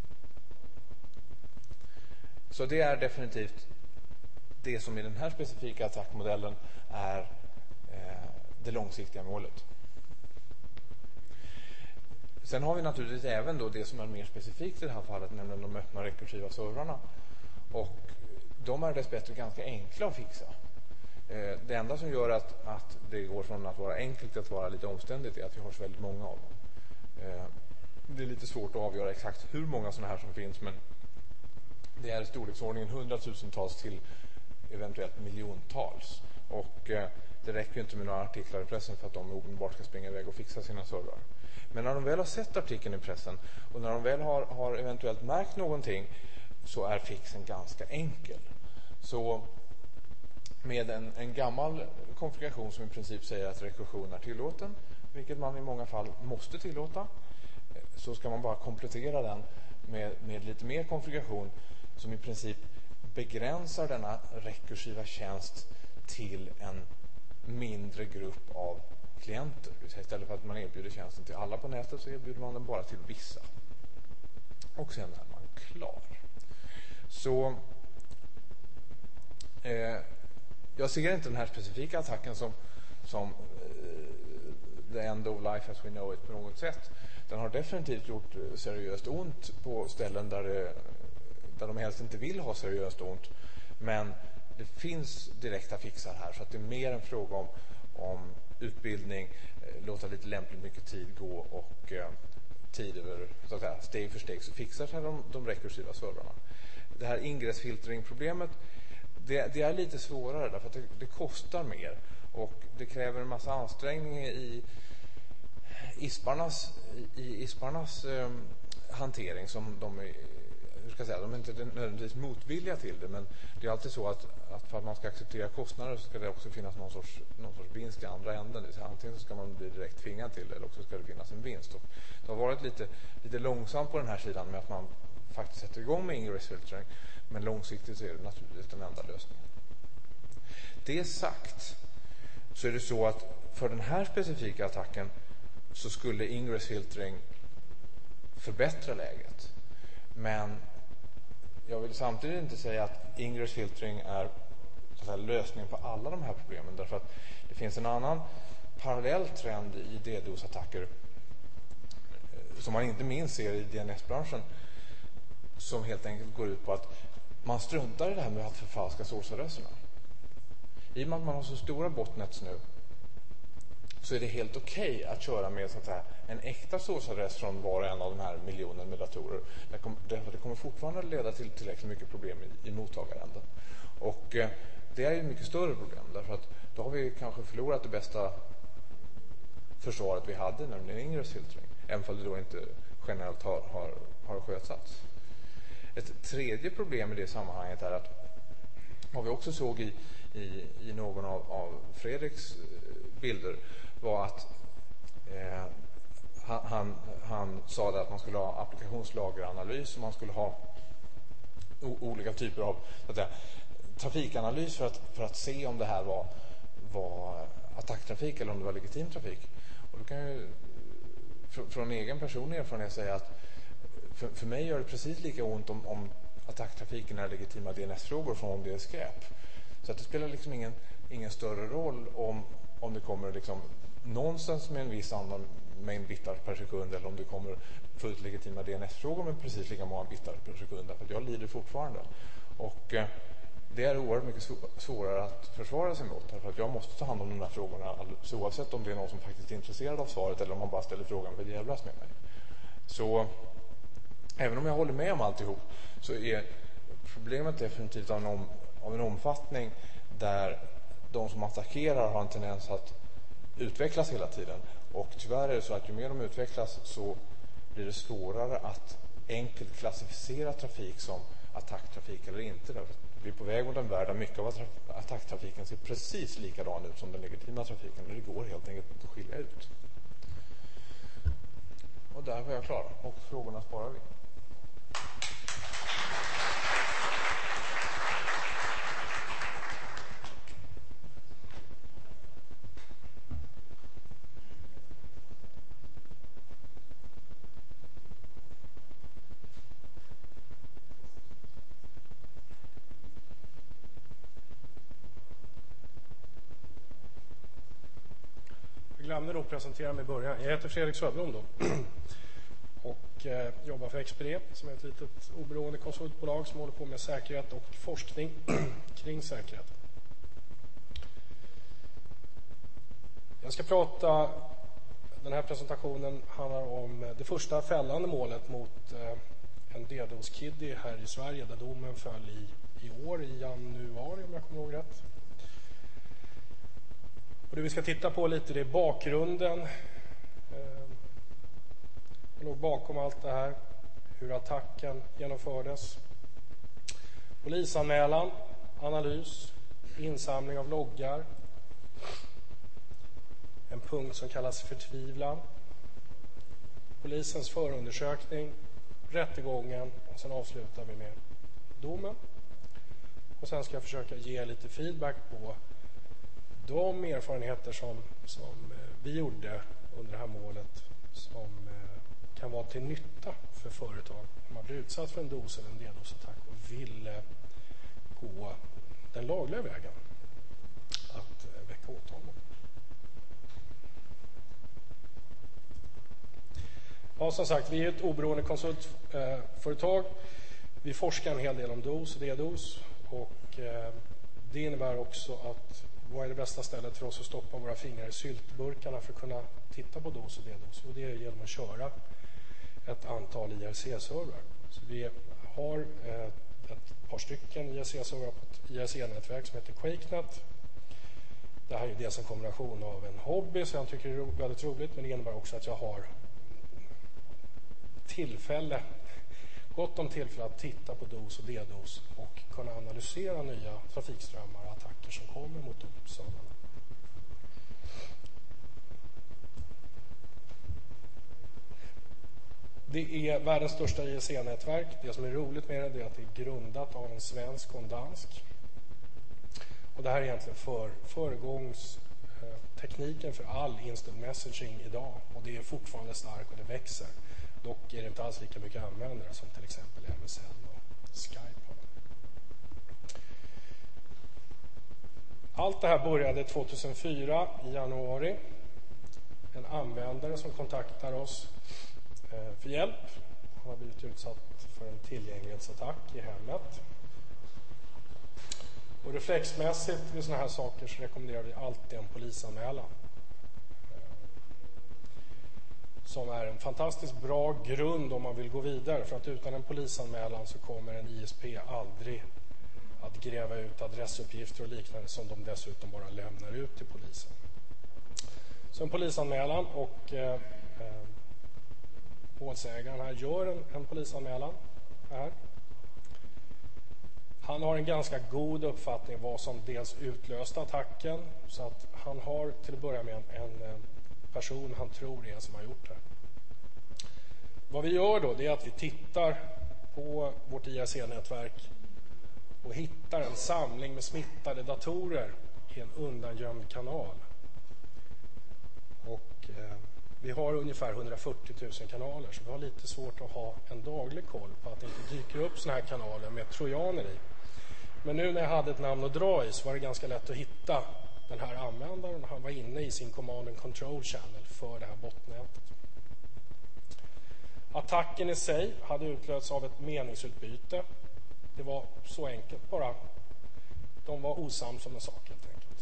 Så det är definitivt det som i den här specifika attackmodellen är eh, det långsiktiga målet. Sen har vi naturligtvis även då det som är mer specifikt i det här fallet, nämligen de öppna rekursiva servrarna. Och de är dessbättre ganska enkla att fixa. Eh, det enda som gör att, att det går från att vara enkelt till att vara lite omständigt är att vi har så väldigt många av dem. Eh, det är lite svårt att avgöra exakt hur många sådana här som finns, men det är i storleksordningen hundratusentals till eventuellt miljontals. Och eh, det räcker ju inte med några artiklar i pressen för att de omedelbart ska springa iväg och fixa sina servrar. Men när de väl har sett artikeln i pressen och när de väl har, har eventuellt märkt någonting, så är fixen ganska enkel. Så med en, en gammal konfiguration som i princip säger att rekursion är tillåten, vilket man i många fall måste tillåta, så ska man bara komplettera den med, med lite mer konfiguration som i princip begränsar denna rekursiva tjänst till en mindre grupp av klienter. Istället för att man erbjuder tjänsten till alla på nätet, så erbjuder man den bara till vissa. Och sen är man klar. Så eh, jag ser inte den här specifika attacken som, som eh, the end of life as we know it på något sätt. Den har definitivt gjort seriöst ont på ställen där, det, där de helst inte vill ha seriöst ont. Men det finns direkta fixar här, så att det är mer en fråga om, om utbildning, eh, låta lite lämpligt mycket tid gå och eh, tid över, så att säga, steg för steg så fixar sig de, de rekursiva servrarna. Det här ingressfiltering-problemet, det, det är lite svårare därför att det, det kostar mer och det kräver en massa ansträngning i isparnas, i isparnas eh, hantering som de är, hur ska jag säga, de är inte nödvändigtvis motvilliga till det, men det är alltid så att, att för att man ska acceptera kostnader så ska det också finnas någon sorts, någon sorts vinst i andra änden. Det vill säga, antingen så ska man bli direkt tvingad till det eller också ska det finnas en vinst. Och det har varit lite, lite långsamt på den här sidan med att man faktiskt sätter igång med ingressfiltering, men långsiktigt så är det naturligtvis den enda lösningen. Det sagt så är det så att för den här specifika attacken så skulle ingressfiltering förbättra läget. Men jag vill samtidigt inte säga att ingressfiltering är så att säga, lösningen på alla de här problemen. Därför att det finns en annan parallell trend i DDoS-attacker som man inte minst ser i D N S-branschen, som helt enkelt går ut på att man struntar i det här med att förfalska source-adresserna. I och med att man har så stora botnets nu så är det helt okej okay att köra med så att säga, en äkta source-adress från var och en av de här miljonerna med datorer. Det kommer, det kommer fortfarande leda till tillräckligt mycket problem i, i mottagaränden. Och eh, det är ju ett mycket större problem, därför att då har vi kanske förlorat det bästa försvaret vi hade, nämligen ingressfiltering, även om det då inte generellt har, har, har skötsats. Ett tredje problem i det sammanhanget är att vad vi också såg i, i, i någon av, av Fredriks bilder var att eh, han, han sa det att man skulle ha applikationslageranalys och man skulle ha o, olika typer av så att säga, trafikanalys för att, för att se om det här var, var attacktrafik eller om det var legitim trafik. Och då kan jag ju från, från egen personlig erfarenhet säga att för, för mig gör det precis lika ont om, om attacktrafiken är legitima D N S-frågor från om det är skräp. Så att det spelar liksom ingen, ingen större roll om, om det kommer liksom nonsens med en viss annan mängd bitar per sekund eller om det kommer fullt legitima D N S-frågor med precis lika många bitar per sekund. För att jag lider fortfarande. Och eh, det är oerhört mycket svårare att försvara sig mot. För att jag måste ta hand om de här frågorna så oavsett om det är någon som faktiskt är intresserad av svaret eller om man bara ställer frågan för jävlas med mig. Så även om jag håller med om alltihop så är problemet definitivt av en, om, av en omfattning där de som attackerar har en tendens att utvecklas hela tiden. Och tyvärr är det så att ju mer de utvecklas så blir det svårare att enkelt klassificera trafik som attacktrafik eller inte. Vi är på väg mot en värld där mycket av attacktrafiken ser precis likadan ut som den legitima trafiken. Och det går helt enkelt inte att skilja ut. Och där var jag klar. Och frågorna sparar vi. Jag glömde då presentera mig i början. Jag heter Fredrik Söderblom då. Och eh, jobbar för Expedé som är ett litet oberoende konsultbolag som håller på med säkerhet och forskning kring säkerhet. Jag ska prata, den här presentationen handlar om det första fällande målet mot eh, en DDoS-kiddy här i Sverige där domen föll i, i år, i januari om jag kommer ihåg rätt. Det vi ska titta på lite, det är bakgrunden. Eh, vad låg bakom allt det här? Hur attacken genomfördes. Polisanmälan, analys, insamling av loggar. En punkt som kallas förtvivlan. Polisens förundersökning, rättegången och sen avslutar vi med domen. Och sen ska jag försöka ge lite feedback på de erfarenheter som, som vi gjorde under det här målet som kan vara till nytta för företag om man blir utsatt för en dos eller en DDoS-attack och vill gå den lagliga vägen att väcka åtal. Ja, som sagt, vi är ett oberoende konsultföretag. Vi forskar en hel del om dos och DDoS och det innebär också att vad är det bästa stället för oss att stoppa våra fingrar i syltburkarna för att kunna titta på dos och DDoS? Och det är genom att köra ett antal I R C-servrar. Så vi har ett par stycken I R C-servrar på ett I R C-nätverk som heter QuakeNet. Det här är dels en kombination av en hobby som jag tycker är väldigt roligt, men det innebär också att jag har tillfälle, gott om tillfälle att titta på dos och DDoS och kunna analysera nya trafikströmmar och attacker som kommer mot de servrarna. Det är världens största I R C-nätverk. Det som är roligt med det är att det är grundat av en svensk och en dansk. Och det här är egentligen för, föregångstekniken för all instant messaging idag. Och det är fortfarande starkt och det växer. Dock är det inte alls lika mycket användare som till exempel M S N och Skype har. Allt det här började tjugohundrafyra i januari. En användare som kontaktar oss för hjälp. Han har blivit utsatt för en tillgänglighetsattack i hemmet. Och reflexmässigt vid sådana här saker så rekommenderar vi alltid en polisanmälan. Som är en fantastiskt bra grund om man vill gå vidare. För att utan en polisanmälan så kommer en I S P aldrig att gräva ut adressuppgifter och liknande som de dessutom bara lämnar ut till polisen. Så en polisanmälan och eh, målsägaren här gör en, en polisanmälan här. Han har en ganska god uppfattning vad som dels utlöste attacken, så att han har till att börja med en, en person han tror är som har gjort det. Vad vi gör då, det är att vi tittar på vårt I R C-nätverk och hittar en samling med smittade datorer i en undangömd kanal. Och eh, vi har ungefär hundrafyrtio tusen kanaler, så vi har lite svårt att ha en daglig koll på att det inte dyker upp såna här kanaler med trojaner i. Men nu när jag hade ett namn att dra i så var det ganska lätt att hitta den här användaren. Han var inne i sin command and control channel för det här botnätet. Attacken i sig hade utlösts av ett meningsutbyte. Det var så enkelt bara. De var osams om en sak helt enkelt.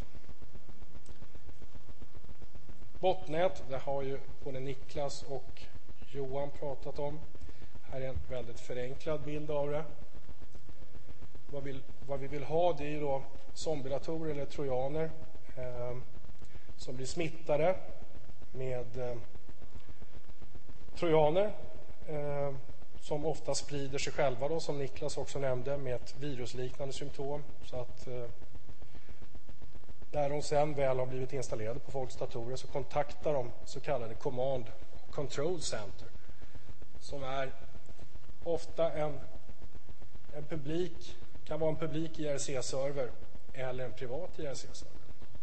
Botnät, det har ju både Niklas och Johan pratat om. Här är en väldigt förenklad bild av det. Vad vi, vad vi vill ha, det är ju då zombiedatorer eller trojaner eh, som blir smittade med eh, trojaner eh, som ofta sprider sig själva då, som Niklas också nämnde, med ett virusliknande symptom. Så att eh, när de sen väl har blivit installerade på folks datorer så kontaktar de så kallade command control center, som är ofta en, en publik, kan vara en publik I R C-server eller en privat I R C-server.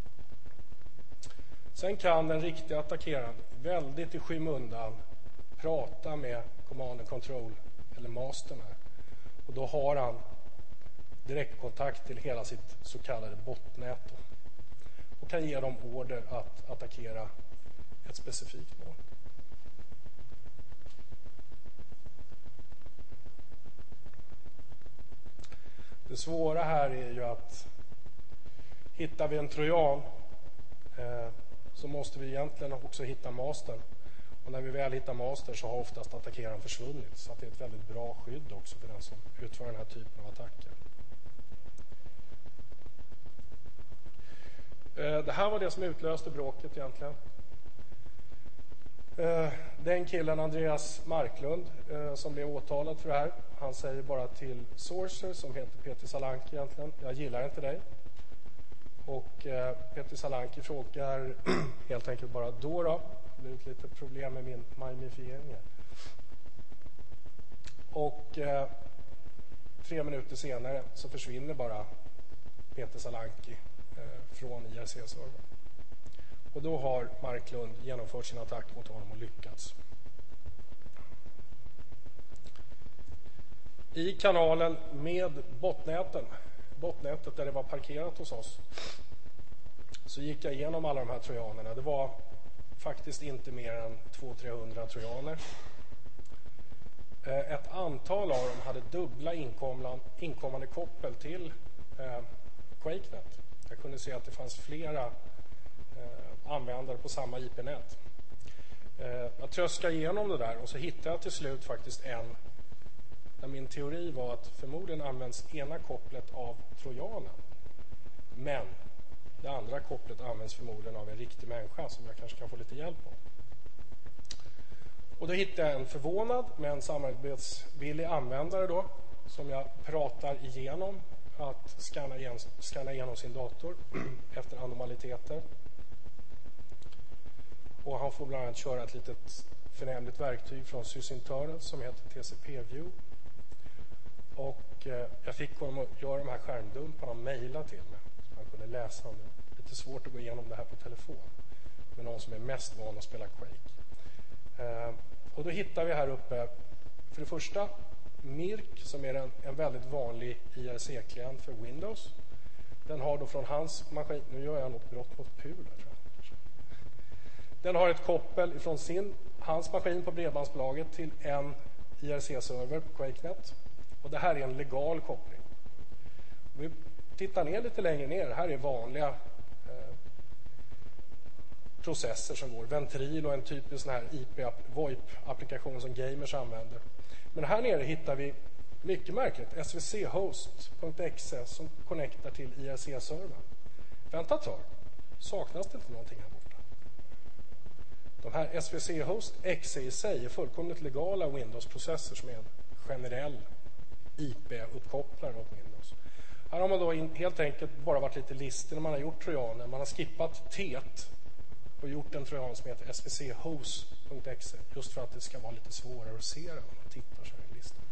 Sen kan den riktiga attackeraren väldigt i skymundan prata med command and control eller mastern här. Och då har han direktkontakt till hela sitt så kallade botnät och kan ge dem order att attackera ett specifikt mål. Det svåra här är ju att hittar vi en trojan eh, så måste vi egentligen också hitta mastern. Och när vi väl hittar master så har oftast attackeraren försvunnit. Så att det är ett väldigt bra skydd också för den som utför den här typen av attacker. Det här var det som utlöste bråket egentligen. Den killen, Andreas Marklund, som blev åtalad för det här, han säger bara till Sourcer, som heter Peter Salanki egentligen: jag gillar inte dig. Och Peter Salanki frågar helt enkelt bara: då då? Det blev ett litet problem med min mimifiering. Och eh, tre minuter senare så försvinner bara Peter Salanki eh, från I R C-servern. Och då har Marklund genomfört sin attack mot honom och lyckats. I kanalen med botnäten, botnätet där det var parkerat hos oss, så gick jag igenom alla de här trojanerna. Det var faktiskt inte mer än två till trehundra trojaner. Ett antal av dem hade dubbla inkommande koppel till eh, QuakeNet. Jag kunde se att det fanns flera eh, användare på samma I P-nät. Eh, jag tröskade igenom det där och så hittade jag till slut faktiskt en där min teori var att förmodligen används ena kopplet av trojanen, men det andra kopplet används förmodligen av en riktig människa som jag kanske kan få lite hjälp av. Och då hittade jag en förvånad men samarbetsvillig användare då, som jag pratar igenom att scanna, igen, scanna igenom sin dator efter anomaliteter. Och han får bland annat köra ett litet förnämligt verktyg från Sysinternet som heter T C P View. Och eh, jag fick honom att göra de här skärmdumparna och mejla till mig så man kunde läsa om det. Lite svårt att gå igenom det här på telefon med någon som är mest van att spela Quake. Eh, och då hittar vi här uppe för det första Mirk, som är en, en väldigt vanlig I R C-klient för Windows. Den har då från hans maskin, nu gör jag något brott mot P U där, tror jag. Den har ett koppel från sin, hans maskin på bredbandsbolaget till en I R C-server på QuakeNet. Och det här är en legal koppling. Vi tittar ner lite längre ner. Här är vanliga eh, processer som går. Ventril och en typisk sån här I P-VoIP-applikation som gamers använder. Men här nere hittar vi, mycket märkligt, S V C host punkt E X E som connectar till I R C-servern. Vänta ett tag. Saknas det inte någonting här borta? De här S V C host punkt E X E i sig är fullkomligt legala Windows-processer som är en generell I P-uppkopplare åt Windows. Här har man då in, helt enkelt bara varit lite listig när man har gjort trojaner. Man har skippat T och gjort en trojan som heter S V C host punkt E X E just för att det ska vara lite svårare att se det när man tittar så här i listan.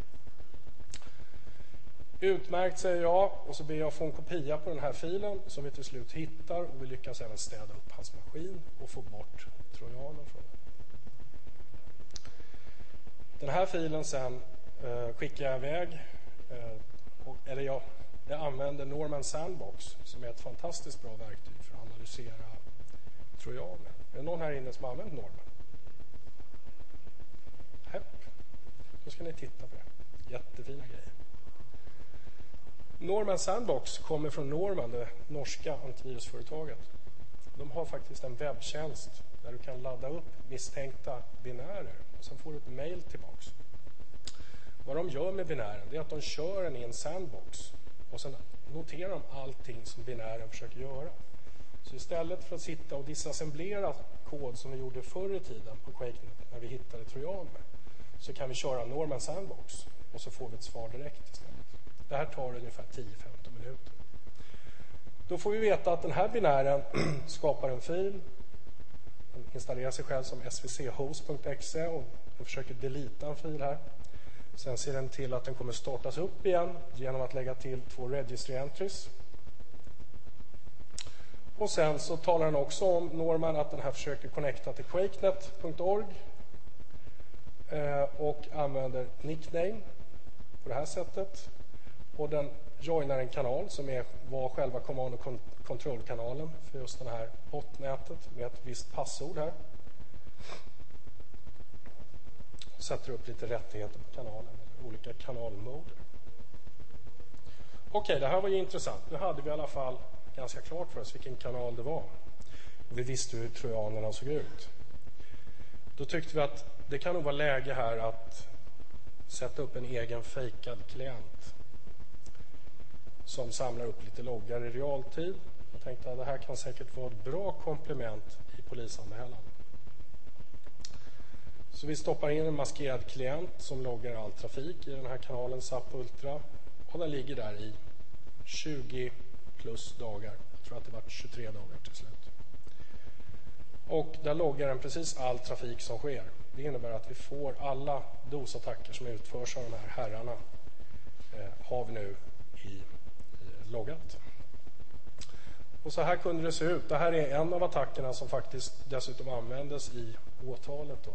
Utmärkt, säger jag, och så ber jag få en kopia på den här filen som vi till slut hittar, och vi lyckas även städa upp hans maskin och få bort trojanen från den. Den här filen sen eh, skickar jag iväg, eh, och, eller jag, jag använder Norman Sandbox som är ett fantastiskt bra verktyg för att analysera trojaner. Är det någon här inne som har använt Norman? Hepp. Då ska ni titta på det. Jättefina grejer. Norman Sandbox kommer från Norman, det norska antivirusföretaget. De har faktiskt en webbtjänst där du kan ladda upp misstänkta binärer och sen får du ett mail tillbaks. Vad de gör med binären, det är att de kör den i en sandbox och sen noterar de allting som binären försöker göra. Så istället för att sitta och disassemblera kod som vi gjorde förr i tiden på QuakeNet när vi hittade trojaner, så kan vi köra Norman Sandbox och så får vi ett svar direkt istället. Det här tar ungefär tio till femton minuter. Då får vi veta att den här binären skapar en fil. Den installerar sig själv som S V C host punkt E X E och den försöker delita en fil här. Sen ser den till att den kommer startas upp igen genom att lägga till två registry entries. Och sen så talar den också om Norman att den här försöker connecta till quakenet punkt org eh, och använder nickname på det här sättet. Och den joinar en kanal som är, var själva command- och kontrollkanalen för just det här botnätet med ett visst passord här. Sätter upp lite rättigheter på kanalen, olika kanalmoder. Okej, det här var ju intressant. Nu hade vi i alla fall ganska klart för oss vilken kanal det var. Och vi visste hur trojanerna såg ut. Då tyckte vi att det kan nog vara läge här att sätta upp en egen fejkad klient som samlar upp lite loggar i realtid Jag tänkte att det här kan säkert vara ett bra komplement i polisanmälan. Så vi stoppar in en maskerad klient som loggar all trafik i den här kanalen S A P Ultra. Och den ligger där i tjugo plus dagar. Jag tror att det var tjugotre dagar till slut. Och där loggar den precis all trafik som sker. Det innebär att vi får alla dosattacker som utförs av de här herrarna eh, har vi nu i, i loggat. Och så här kunde det se ut. Det här är en av attackerna som faktiskt dessutom användes i åtalet då.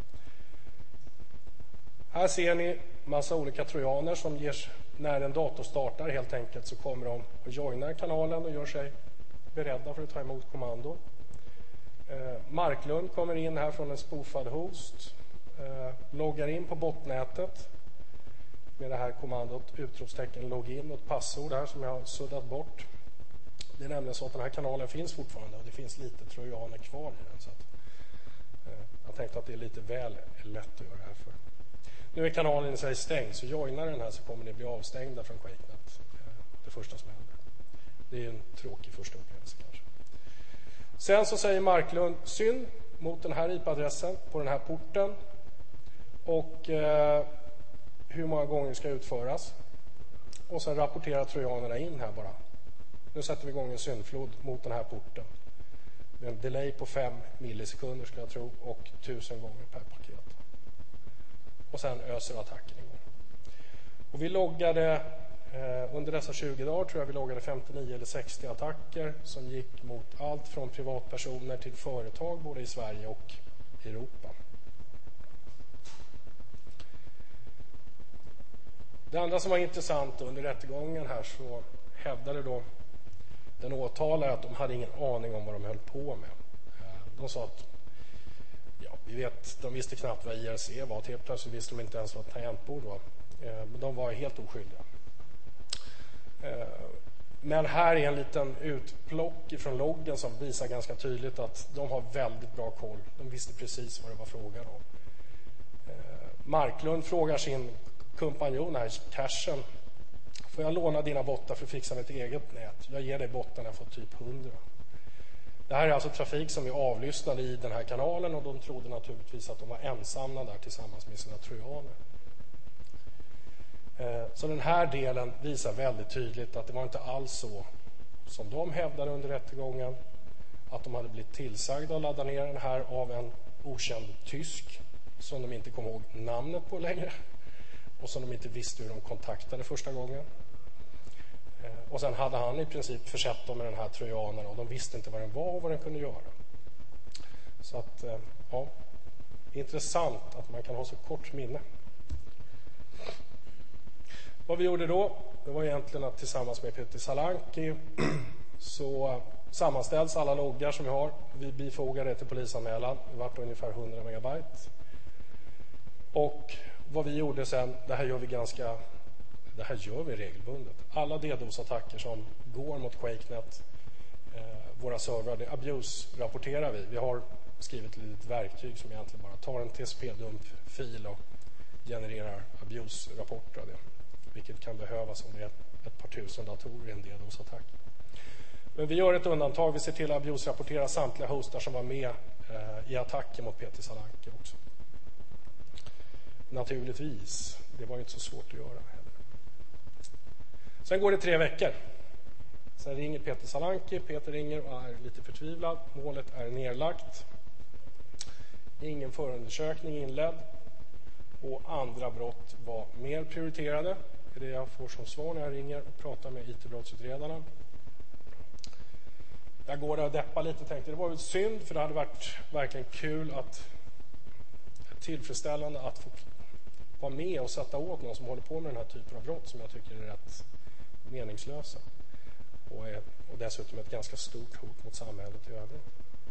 Här ser ni massa olika trojaner som ges när en dator startar helt enkelt, så kommer de och joinar kanalen och gör sig beredda för att ta emot kommando. Eh, Marklund kommer in här från en spoofad host, eh, loggar in på botnätet med det här kommandot utropstecken login och ett passord här som jag har suddat bort. Det är nämligen så att den här kanalen finns fortfarande och det finns lite trojaner kvar i den, så att, eh, jag tänkte att det är lite väl lätt att göra det här för. Nu är kanalen i sig stängd, så joinar den här så kommer ni bli avstängda från QuakeNet. Det första som händer. Det är en tråkig första upplevelse kanske. Sen så säger Marklund synd mot den här I P-adressen på den här porten. Och eh, hur många gånger ska utföras. Och sen rapporterar trojanerna in här bara. Nu sätter vi igång en syndflod mot den här porten. Med en delay på fem millisekunder ska jag tro. Och tusen gånger per paket. Och sen öser attacken igång. Och vi loggade eh, under dessa tjugo dagar tror jag vi loggade femtionio eller sextio attacker som gick mot allt från privatpersoner till företag både i Sverige och Europa. Det andra som var intressant under rättegången här, så hävdade då den åtalade att de hade ingen aning om vad de höll på med. De sa att ja, vi vet, de visste knappt vad I R C var. Helt plötsligt visste de inte ens vad ett tangentbord var. Men de var helt oskyldiga. Men här är en liten utplock från loggen som visar ganska tydligt att de har väldigt bra koll. De visste precis vad det var frågan om. Marklund frågar sin kompanjon här, Cashen: får jag låna dina bottar för att fixa mitt eget nät? Jag ger dig bottarna för typ hundra. Det här är alltså trafik som vi avlyssnade i den här kanalen, och de trodde naturligtvis att de var ensamma där tillsammans med sina trojaner. Så den här delen visar väldigt tydligt att det var inte alls så som de hävdade under rättegången, att de hade blivit tillsagda att ladda ner den här av en okänd tysk som de inte kom ihåg namnet på längre och som de inte visste hur de kontaktade första gången. Och sen hade han i princip försett dem med den här trojanen och de visste inte vad den var och vad den kunde göra. Så att, ja, intressant att man kan ha så kort minne. Vad vi gjorde då, det var egentligen att tillsammans med Peter Salanki så sammanställs alla loggar som vi har. Vi bifogar det till polisanmälan. Det var ungefär hundra megabyte. Och vad vi gjorde sen, det här gör vi ganska, det här gör vi regelbundet. Alla DDoS-attacker som går mot QuakeNet, eh, våra servrar, det abuse-rapporterar vi. Vi har skrivit ett litet verktyg som egentligen bara tar en T S P-dump-fil och genererar abuse-rapporter av det. Vilket kan behövas om det är ett par tusen datorer i en DDoS-attack. Men vi gör ett undantag. Vi ser till att abuse-rapportera samtliga hostar som var med eh, i attacken mot Peter Salanki också. Naturligtvis. Det var ju inte så svårt att göra heller. Sen går det tre veckor. Sen ringer Peter Salanki. Peter ringer och är lite förtvivlad. Målet är nedlagt. Ingen förundersökning inledd. Och andra brott var mer prioriterade. Det är det jag får som svar när jag ringer och pratar med I T-brottsutredarna. Jag går där och deppar lite och tänkte det var väl synd, för det hade varit verkligen kul att tillfredsställande att få vara med och sätta åt någon som håller på med den här typen av brott som jag tycker är rätt meningslösa. Och, är, och dessutom ett ganska stort hot mot samhället i övrigt.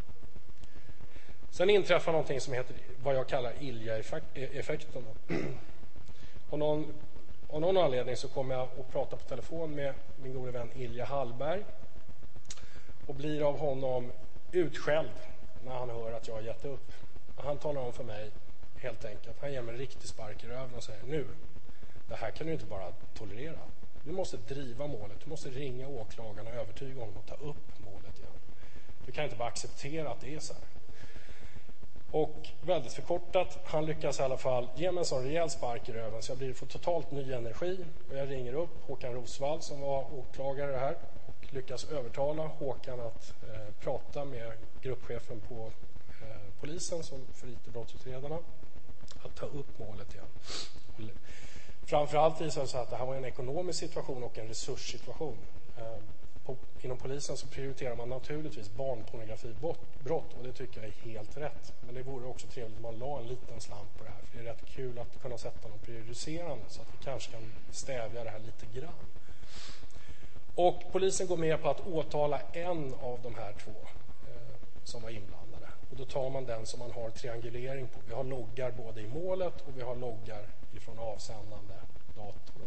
Sen inträffar någonting som heter vad jag kallar Ilja-effekten. Av någon, av någon anledning så kommer jag att prata på telefon med min gode vän Ilja Hallberg och blir av honom utskälld när han hör att jag har gett upp. Han talar om för mig helt enkelt, han ger mig en riktig spark i röven och säger: nu, det här kan du inte bara tolerera. Du måste driva målet. Du måste ringa åklagaren och övertyga honom att ta upp målet igen. Du kan inte bara acceptera att det är så här. Och väldigt förkortat, han lyckas i alla fall ge mig en sån rejäl spark i röven så jag blir får totalt ny energi. Och jag ringer upp Håkan Rosvall som var åklagare här och lyckas övertala Håkan att eh, prata med gruppchefen på eh, polisen som för I T-brottsutredarna att ta upp målet igen. Framförallt visar det sig att det här var en ekonomisk situation och en resurssituation. Eh, på, inom polisen så prioriterar man naturligtvis barnpornografibrott och det tycker jag är helt rätt. Men det vore också trevligt om man la en liten slant på det här. För det är rätt kul att kunna sätta något prioriterande så att vi kanske kan stävja det här lite grann. Och polisen går med på att åtala en av de här två eh, som var inblandade. Och då tar man den som man har triangulering på. Vi har loggar både i målet och vi har loggar ifrån avsändande dator.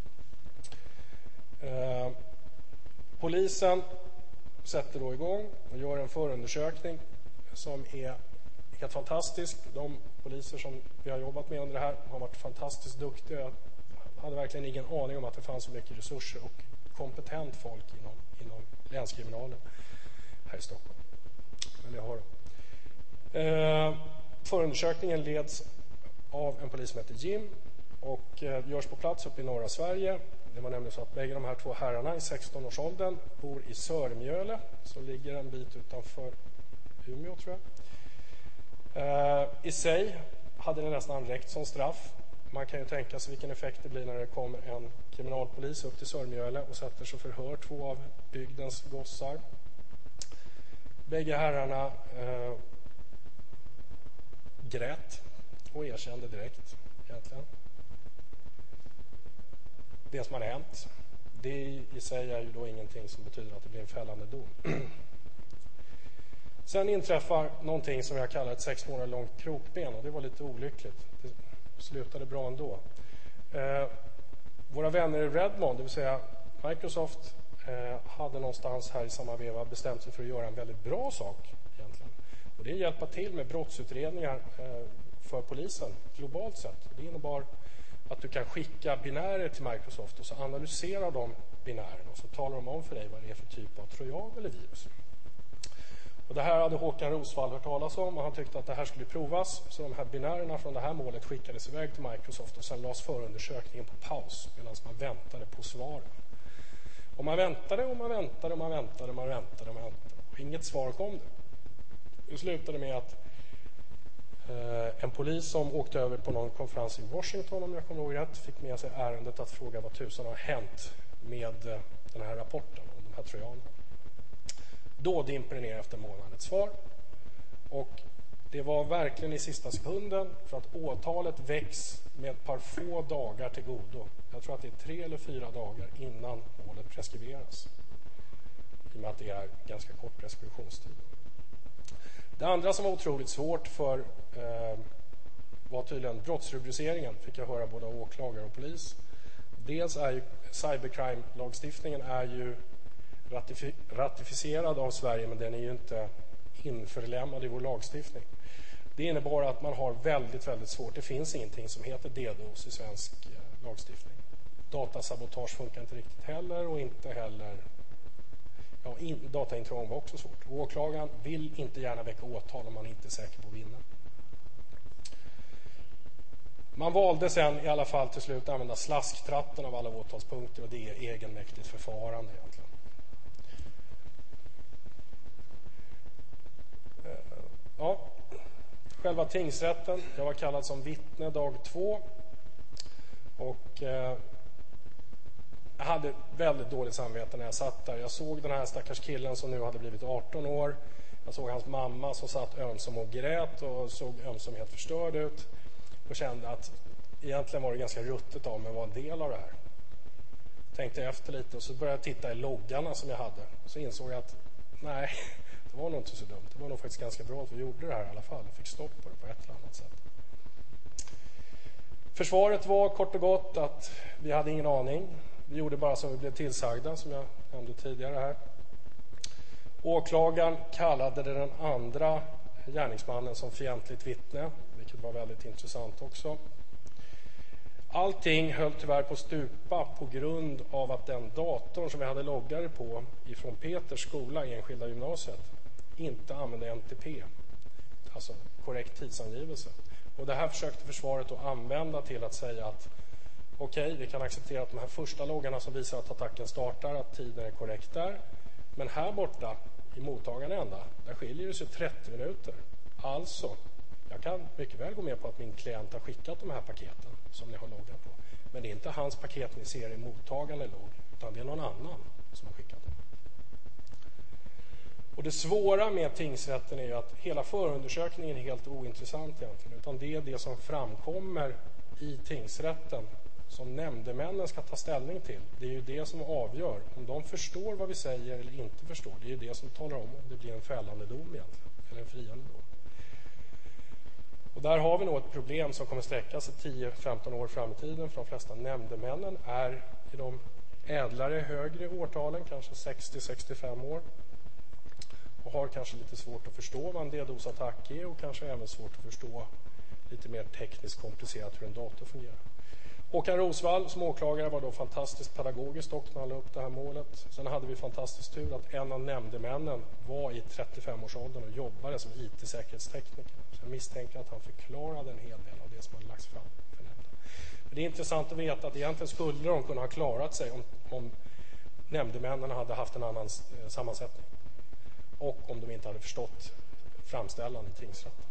Eh, polisen sätter då igång och gör en förundersökning som är helt fantastisk. De poliser som vi har jobbat med under det här har varit fantastiskt duktiga. Jag hade verkligen ingen aning om att det fanns så mycket resurser och kompetent folk inom, inom länskriminalen här i Stockholm. Men det har de. Eh, förundersökningen leds av en polis som heter Jim och eh, görs på plats uppe i norra Sverige. Det var nämligen så att bägge de här två herrarna i sexton-årsåldern bor i Sörmjöle som ligger en bit utanför Umeå tror jag. Eh, I sig hade det nästan räckt som straff. Man kan ju tänka sig vilken effekt det blir när det kommer en kriminalpolis upp till Sörmjöle och sätter sig förhör två av bygdens gossar. Bägge herrarna eh, grät och erkände direkt egentligen. Det som har hänt, det i sig är ju då ingenting som betyder att det blir en fällande dom. Sen inträffar någonting som jag kallar ett sex månader långt krokben och det var lite olyckligt. Det slutade bra ändå. Eh, våra vänner i Redmond, det vill säga Microsoft, eh, hade någonstans här i samma veva bestämt sig för att göra en väldigt bra sak egentligen. Och det är att hjälpa till med brottsutredningar eh, för polisen globalt sett. Det innebar att du kan skicka binärer till Microsoft och så analyserar de binärerna och så talar de om för dig vad det är för typ av trojan eller virus. Och det här hade Håkan Rosvall hört talas om och han tyckte att det här skulle provas. Så de här binärerna från det här målet skickades iväg till Microsoft och sen lades förundersökningen på paus medan man väntade på svaren. Och man väntade och man väntade och man väntade och man väntade och man väntade. Och inget svar kom det. Det slutade med att eh, en polis som åkte över på någon konferens i Washington, om jag kommer ihåg rätt, fick med sig ärendet att fråga vad tusan har hänt med eh, den här rapporten om de här trojanerna. Då dimper det ner efter en månad ett svar. Och det var verkligen i sista sekunden för att åtalet väcks med ett par få dagar till godo. Jag tror att det är tre eller fyra dagar innan målet preskriberas. I och med att det är ganska kort preskriptionstid. Det andra som var otroligt svårt för eh, var tydligen brottsrubriceringen. Fick jag höra både av åklagare och polis. Dels är ju cybercrime-lagstiftningen är ju ratifi- ratificerad av Sverige, men den är ju inte införlämnad i vår lagstiftning. Det innebar att man har väldigt, väldigt svårt. Det finns ingenting som heter D DoS i svensk eh, lagstiftning. Datasabotage funkar inte riktigt heller och inte heller ja, in, dataintrång var också svårt. Och åklagaren vill inte gärna väcka åtal om man inte är säker på att vinna. Man valde sen i alla fall till slut att använda slasktratten av alla åtalspunkter och det är egenmäktigt förfarande egentligen. Ja, själva tingsrätten. Jag var kallad som vittne dag två och eh, jag hade väldigt dåligt samvete när jag satt där. Jag såg den här stackars killen som nu hade blivit arton år. Jag såg hans mamma som satt ömsom och grät och såg ömsom helt förstörd ut och kände att egentligen var det ganska ruttet av mig att vara en del av det här. Tänkte efter lite och så började jag titta i loggarna som jag hade. Så insåg jag att nej, det var nog inte så dumt. Det var nog faktiskt ganska bra att vi gjorde det här i alla fall. Vi fick stopp på det på ett eller annat sätt. Försvaret var kort och gott att vi hade ingen aning. Vi gjorde bara som vi blev tillsagda, som jag nämnde tidigare här. Åklagaren kallade den andra gärningsmannen som fientligt vittne, vilket var väldigt intressant också. Allting höll tyvärr på att stupa på grund av att den datorn som vi hade loggare på ifrån Peters skola, enskilda gymnasiet, inte använde N T P, alltså korrekt tidsangivelse. Och det här försökte försvaret att använda till att säga att okej, okay, vi kan acceptera att de här första loggarna som visar att attacken startar, att tiden är korrekt där. Men här borta i mottagaren ända, där skiljer det sig trettio minuter. Alltså, jag kan mycket väl gå med på att min klient har skickat de här paketen som ni har loggat på. Men det är inte hans paket ni ser i mottagande logg, utan det är någon annan som har skickat dem. Och det svåra med tingsrätten är ju att hela förundersökningen är helt ointressant egentligen, utan det är det som framkommer i tingsrätten som nämndemännen ska ta ställning till. Det är ju det som avgör om de förstår vad vi säger eller inte förstår. Det är ju det som talar om om det blir en fällande dom egentligen, eller en friande dom. Och där har vi nog ett problem som kommer sträcka sig tio till femton år fram i tiden, för de flesta nämndemännen är i de ädlare högre årtalen, kanske sextio till sextiofem år, och har kanske lite svårt att förstå vad en DDoS-attack är och kanske även svårt att förstå lite mer tekniskt komplicerat hur en dator fungerar. Håkan Rosvall som åklagare var då fantastiskt pedagogiskt dock när han la upp det här målet. Sen hade vi fantastiskt tur att en av nämndemännen var i trettiofem-årsåldern och jobbade som I T-säkerhetstekniker. Så jag misstänker att han förklarade en hel del av det som hade lagts fram för nämnden. Men det är intressant att veta att egentligen skulle de kunna ha klarat sig om, om nämndemännen hade haft en annan sammansättning. Och om de inte hade förstått framställan i tingsrätten.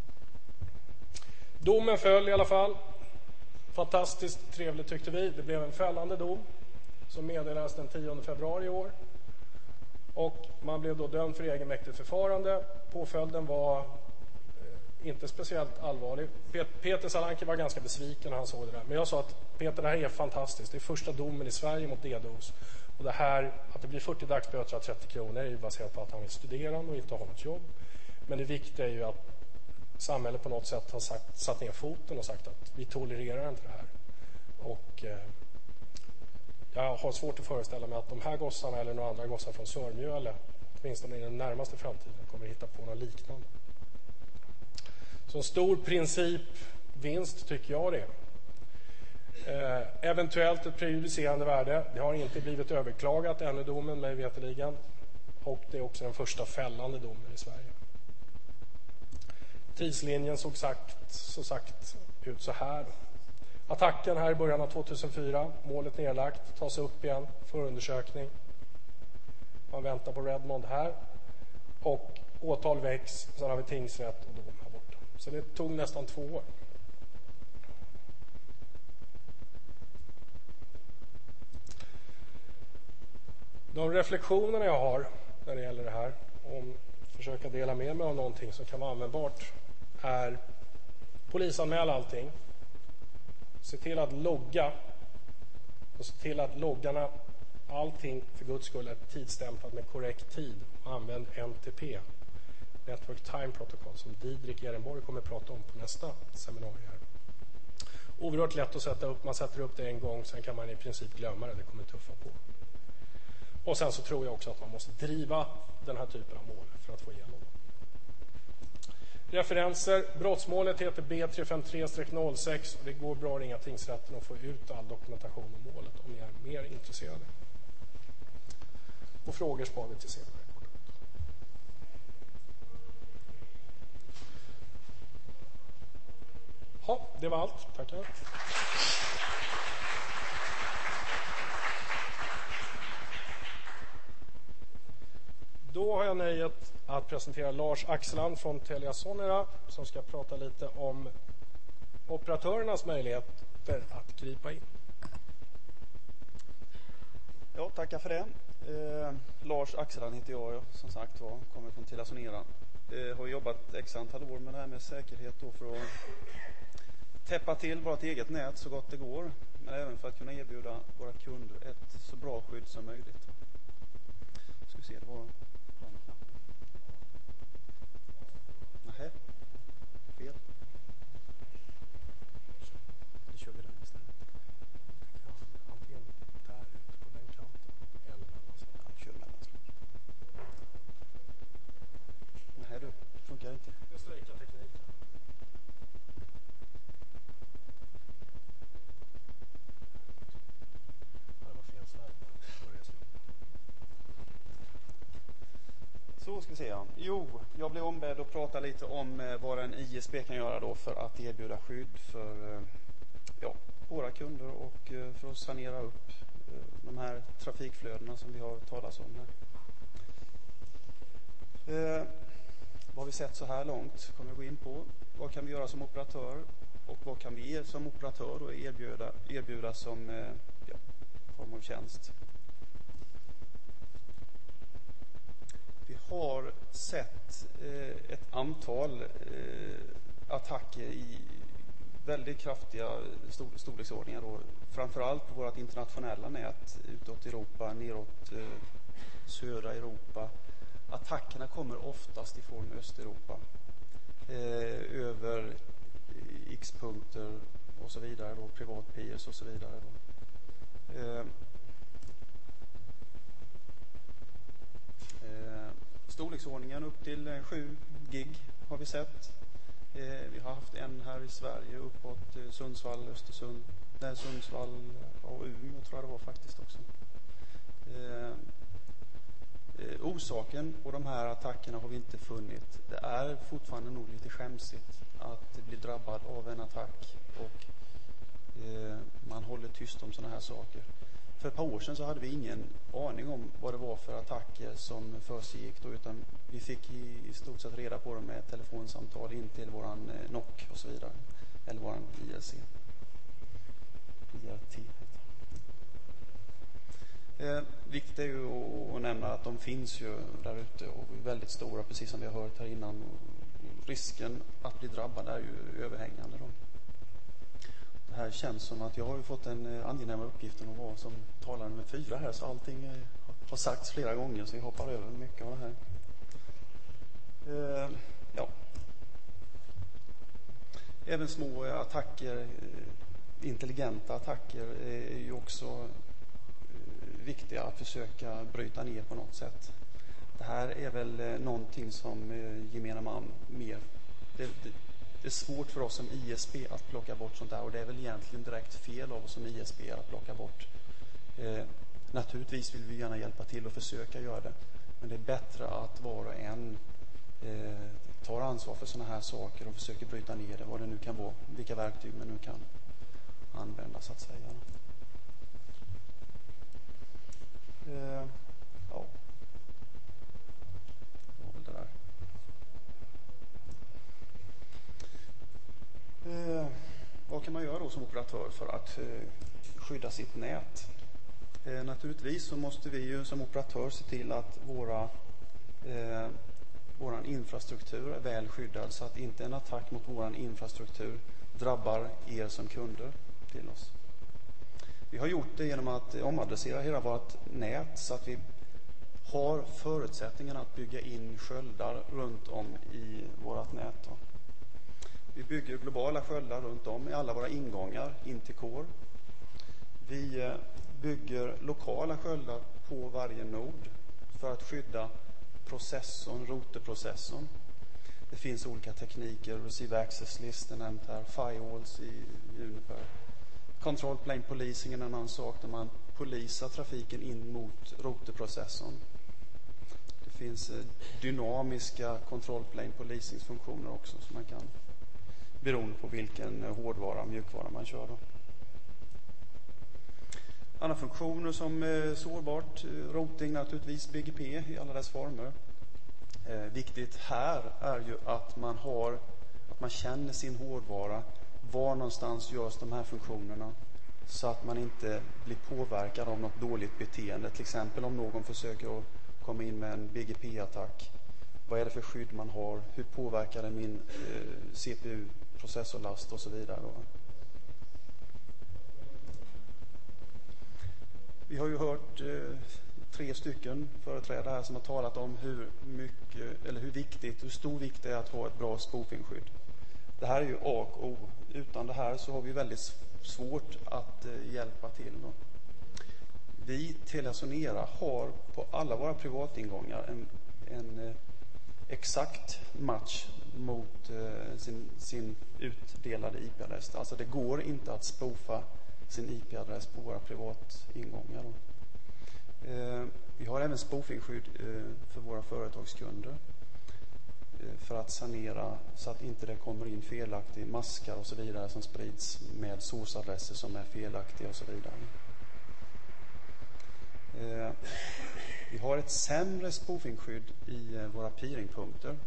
Domen föll i alla fall. Fantastiskt trevligt tyckte vi. Det blev en fällande dom som meddelades den tionde februari i år. Och man blev då dömd för egenmäktigt förfarande. Påföljden var eh, inte speciellt allvarlig. Pet- Peter Salanki var ganska besviken när han såg det där. Men jag sa att Peter, det här är fantastiskt. Det är första domen i Sverige mot DDoS. Och det här, att det blir fyrtio dagsböter av trettio kronor är ju baserat på att han är studerande och inte har något jobb. Men det viktiga är ju att samhället på något sätt har sagt, satt ner foten och sagt att vi tolererar inte det här. Och eh, jag har svårt att föreställa mig att de här gossarna eller några andra gossar från Sörmjöle, åtminstone i den närmaste framtiden, kommer att hitta på något liknande. Så en stor principvinst tycker jag det. Eh, eventuellt ett prejudicerande värde. Det har inte blivit överklagat ännu domen, mig veterligen. Och det är också den första fällande domen i Sverige. Tidslinjen såg sagt, så sagt ut så här. Attacken här i början av tvåtusenfyra. Målet nedlagt. Tas upp igen. Förundersökning. Man väntar på Redmond här. Och åtal väcks. Sen har vi tingsrätt och dom här borta. Så det tog nästan två år. De reflektionerna jag har när det gäller det här, om försöka dela med mig av någonting som kan vara användbart, är polisanmäla allting. Se till att logga och se till att loggarna, allting för guds skull är tidsstämplat med korrekt tid. Använd N T P, Network Time Protocol, som Didrik Ehrenborg kommer att prata om på nästa seminarium här. Oerhört lätt att sätta upp, man sätter upp det en gång, sen kan man i princip glömma det, det kommer tuffa på. Och sen så tror jag också att man måste driva den här typen av mål för att få igenom det. Referenser. Brottsmålet heter B tre fem tre noll sex och det går bra att ringa tingsrätten och få ut all dokumentation om målet om ni är mer intresserade. Och frågor spar vi till senare. Ja, det var allt. Tackar. Då har jag nöjet att presentera Lars Axeland från Telia Sonera som ska prata lite om operatörernas möjligheter att gripa in. Ja, tackar för det. Eh, Lars Axeland heter jag, som sagt var, kommer från Telia Sonera. Eh, har jobbat x antal år med det här med säkerhet då för att täppa till vårt eget nät så gott det går, men även för att kunna erbjuda våra kunder ett så bra skydd som möjligt. Ska vi se, det var nähä, fel. Då kör vi den istället. Antingen där ute på den kanten eller mellanslag. Ja, kör mellanslag. Nähä du, funkar inte. Det strejkar tekniken. Så ska vi se. Ja. Jo, jag blev ombedd att prata lite om eh, vad en I S P kan göra då för att erbjuda skydd för eh, ja, våra kunder och eh, för att sanera upp eh, de här trafikflödena som vi har talat om här. Eh, vad har vi sett så här långt? Kommer jag gå in på. Vad kan vi göra som operatör och vad kan vi som operatör då erbjuda, erbjuda som eh, ja, form av tjänst? Vi har sett eh, ett antal eh, attacker i väldigt kraftiga stor, storleksordningar. Då. Framförallt på vårt internationella nät utåt Europa, neråt eh, södra Europa. Attackerna kommer oftast ifrån Östeuropa. Eh, över X-punkter och så vidare. Då, privat P S och så vidare. Då. Eh, Eh, storleksordningen upp till sju gig har vi sett. Eh, vi har haft en här i Sverige uppåt eh, Sundsvall, Östersund, nej, Sundsvall och Umeå tror jag det var faktiskt också. Eh, eh, orsaken på de här attackerna har vi inte funnit. Det är fortfarande nog lite skämsigt att bli drabbad av en attack och eh, man håller tyst om sådana här saker. För ett par år sedan så hade vi ingen aning om vad det var för attacker som försiggick då, utan vi fick i, i stort sett reda på dem med telefonsamtal in till våran eh, N O C och så vidare, eller våran I L C. I R T eh, viktigt är ju att, att nämna att de finns ju där ute och är väldigt stora, precis som vi har hört här innan. Risken att bli drabbad är ju överhängande då. Det här känns som att jag har ju fått den angenäma uppgiften att vara som talare med fyra här, så allting har sagts flera gånger så vi hoppar över mycket av det här. Eh, ja. Även små attacker, intelligenta attacker är ju också viktiga att försöka bryta ner på något sätt. Det här är väl någonting som gemene man mer... Det, det, Det är svårt för oss som I S P att plocka bort sånt där, och det är väl egentligen direkt fel av oss som I S P att plocka bort. Eh, naturligtvis vill vi gärna hjälpa till och försöka göra det, men det är bättre att var och en eh, tar ansvar för såna här saker och försöker bryta ner det, vad det nu kan vara, vilka verktyg man nu kan använda så att säga. Eh, ja. Det var väl det där. Eh, vad kan man göra då som operatör för att eh, skydda sitt nät? Eh, naturligtvis så måste vi ju som operatör se till att våra, eh, våran infrastruktur är väl skyddad så att inte en attack mot våran infrastruktur drabbar er som kunder till oss. Vi har gjort det genom att omadressera hela vårt nät så att vi har förutsättningarna att bygga in sköldar runt om i vårt nät då. Vi bygger globala sköldar runt om i alla våra ingångar in till core. Vi bygger lokala sköldar på varje nod för att skydda processorn, routerprocessorn. Det finns olika tekniker, receive access list är nämnt här, firewalls i Juniper. Control plane policing är en annan sak där man polisar trafiken in mot routerprocessorn. Det finns dynamiska control plane policing-funktioner också som man kan, beroende på vilken hårdvara och mjukvara man kör då. Andra funktioner som eh, sårbart, eh, routing naturligtvis, B G P i alla dess former. Eh, viktigt här är ju att man har, att man känner sin hårdvara, var någonstans görs de här funktionerna, så att man inte blir påverkad av något dåligt beteende. Till exempel om någon försöker att komma in med en B G P-attack. Vad är det för skydd man har? Hur påverkar det min eh, C P U, processorlast och så vidare då? Vi har ju hört eh, tre stycken företrädare här som har talat om hur mycket, eller hur viktigt, hur stor vikt det är att ha ett bra spoofing-skydd. Det här är ju A och O. Utan det här så har vi väldigt svårt att eh, hjälpa till då. Vi, TeliaSonera, har på alla våra privatingångar en, en eh, exakt match mot eh, sin, sin utdelade I P-adress. Alltså det går inte att spoofa sin I P-adress på våra privatingångar då. Vi har även spoofing-skydd för våra företagskunder för att sanera så att inte det kommer in felaktiga maskar och så vidare som sprids med sourceadresser som är felaktiga och så vidare. Vi har ett sämre spoofing-skydd i våra peeringpunkter.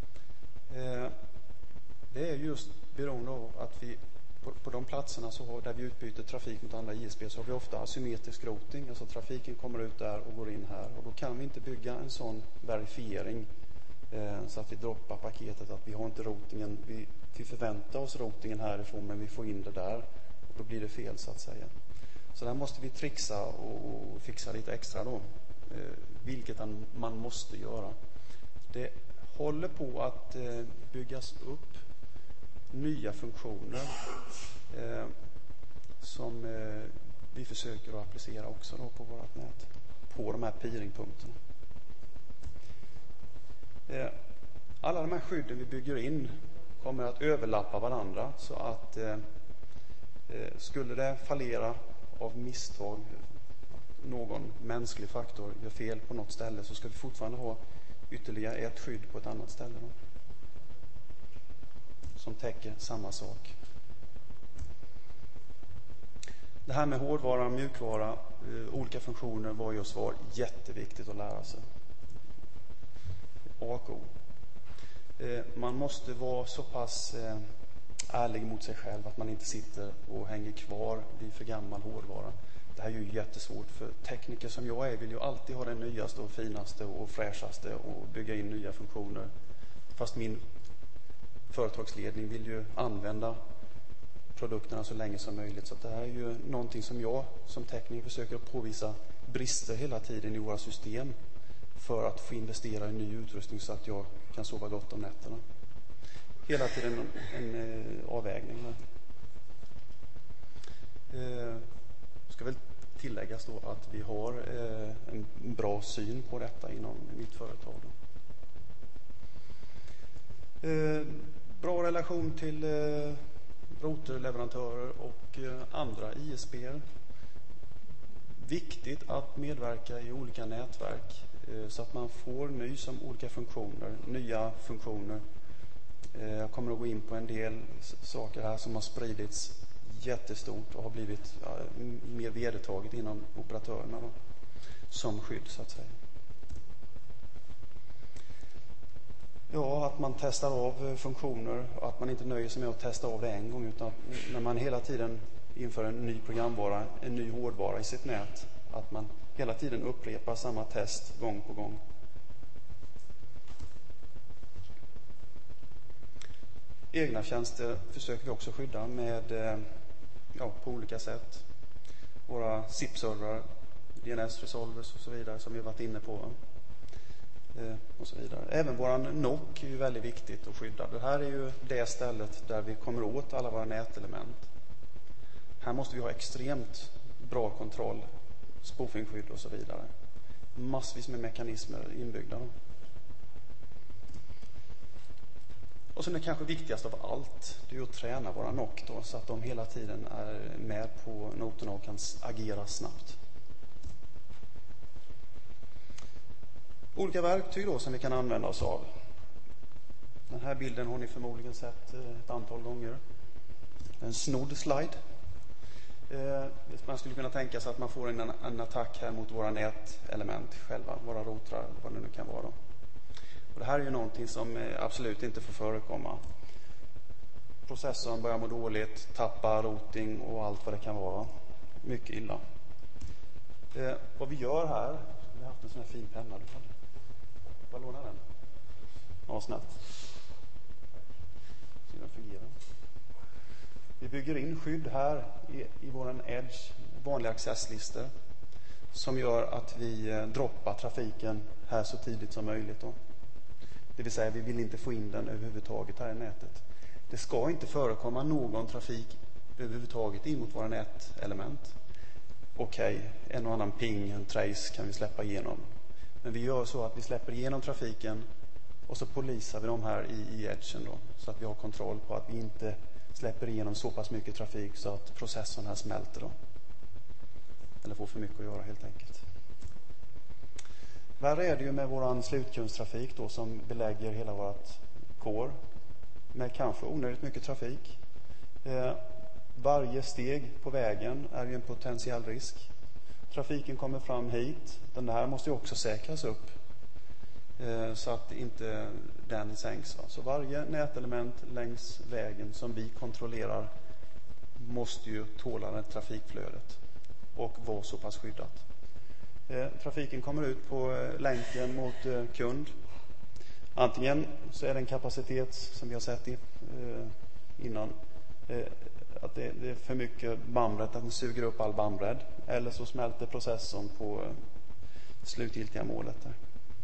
Det är just beroende av att vi på, på de platserna så har, där vi utbyter trafik mot andra I S P så har vi ofta asymmetrisk routing, alltså trafiken kommer ut där och går in här, och då kan vi inte bygga en sån verifiering eh, så att vi droppar paketet att vi har inte routingen, vi, vi förväntar oss routingen härifrån men vi får in det där och då blir det fel så att säga. Så där måste vi trixa och, och fixa lite extra då, eh, vilket man måste göra. Det håller på att eh, byggas upp nya funktioner eh, som eh, vi försöker att applicera också då på vårt nät på de här peeringpunkterna. Eh, alla de här skydden vi bygger in kommer att överlappa varandra så att eh, skulle det fallera av misstag, någon mänsklig faktor gör fel på något ställe, så ska vi fortfarande ha ytterligare ett skydd på ett annat ställe då, som täcker samma sak. Det här med hårdvara, mjukvara, eh, olika funktioner, vad och svar, jätteviktigt att lära sig. A och O. Eh, man måste vara så pass eh, ärlig mot sig själv att man inte sitter och hänger kvar vid för gammal hårdvara. Det här är ju jättesvårt, för tekniker som jag är vill ju alltid ha det nyaste och finaste och fräschaste och bygga in nya funktioner. Fast min företagsledning vill ju använda produkterna så länge som möjligt. Så det här är ju någonting som jag som tekniker försöker påvisa brister hela tiden i våra system för att få investera i ny utrustning så att jag kan sova gott om nätterna. Hela tiden en, en avvägning. Eh, ska väl tilläggas då att vi har eh, en bra syn på detta inom mitt företag då. Eh, bra relation till eh, routerleverantörer och eh, andra I S P-er. Viktigt att medverka i olika nätverk eh, så att man får ny som olika funktioner, nya funktioner. Eh, jag kommer att gå in på en del saker här som har spridits jättestort och har blivit ja, mer vedertaget inom operatörerna då, som skydd så att säga. Ja, att man testar av funktioner och att man inte nöjer sig med att testa av det en gång, utan när man hela tiden inför en ny programvara, en ny hårdvara i sitt nät, att man hela tiden upprepar samma test gång på gång. Egna tjänster försöker vi också skydda med, ja, på olika sätt. Våra S I P-servrar, D N S-resolvers och så vidare som vi varit inne på. Och så vidare. Även våran N O C är ju väldigt viktigt att skydda. Det här är ju det stället där vi kommer åt alla våra nätelement. Här måste vi ha extremt bra kontroll, spoofingskydd och så vidare. Massvis med mekanismer inbyggda då. Och sen det kanske viktigaste av allt, det är att träna våra N O C då, så att de hela tiden är med på noterna och kan agera snabbt. Olika verktyg då som vi kan använda oss av. Den här bilden har ni förmodligen sett ett antal gånger. En snodd slide. Man skulle kunna tänka sig att man får en, en attack här mot våra nätelement själva, våra routrar, vad det nu kan vara då. Och det här är ju någonting som absolut inte får förekomma. Processorn börjar må dåligt, tappa routing och allt vad det kan vara. Mycket illa. Eh, vad vi gör här, vi har haft en sån här fin penna. Du hade. Vad lånar den? Ja, snabbt. Så den fungerar. Vi bygger in skydd här i, i våran Edge, vanliga accesslistor, som gör att vi eh, droppar trafiken här så tidigt som möjligt då. Det vill säga, vi vill inte få in den överhuvudtaget här i nätet. Det ska inte förekomma någon trafik överhuvudtaget in mot våra nätelement. Okej, okay, en och annan ping, en trace kan vi släppa igenom. Men vi gör så att vi släpper igenom trafiken och så polisar vi dem här i, i edgen då. Så att vi har kontroll på att vi inte släpper igenom så pass mycket trafik så att processorn här smälter då. Eller får för mycket att göra helt enkelt. Värre är det ju med våran slutkundstrafik då, som belägger hela vårt core med kanske onödigt mycket trafik. Eh, varje steg på vägen är ju en potentiell risk. Trafiken kommer fram hit. Den här måste ju också säkras upp eh, så att inte den sänks. Va? Så varje nätelement längs vägen som vi kontrollerar måste ju tåla det trafikflödet och vara så pass skyddat. Eh, trafiken kommer ut på eh, länken mot eh, kund. Antingen så är det en kapacitet som vi har sett i, eh, innan eh, att det, det är för mycket bandbredd, att den suger upp all bandbredd, eller så smälter processorn på eh, slutgiltiga målet där.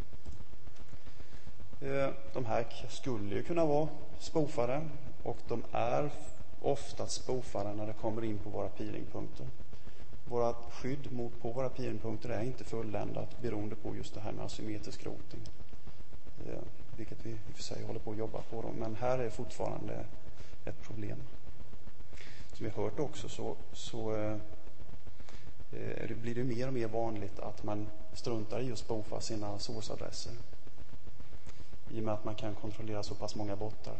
Eh, de här skulle ju kunna vara spoofare, och de är ofta spoofare när det kommer in på våra peelingpunkter. Vårat skydd mot på våra peelingpunkter är inte fulländat beroende på just det här med asymmetrisk routing. Eh, vilket vi i och för sig håller på att jobba på då. Men här är fortfarande ett problem. Som vi har hört också så, så eh, det blir det mer och mer vanligt att man struntar i att spoofa sina source-adresser. I och med att man kan kontrollera så pass många bottar.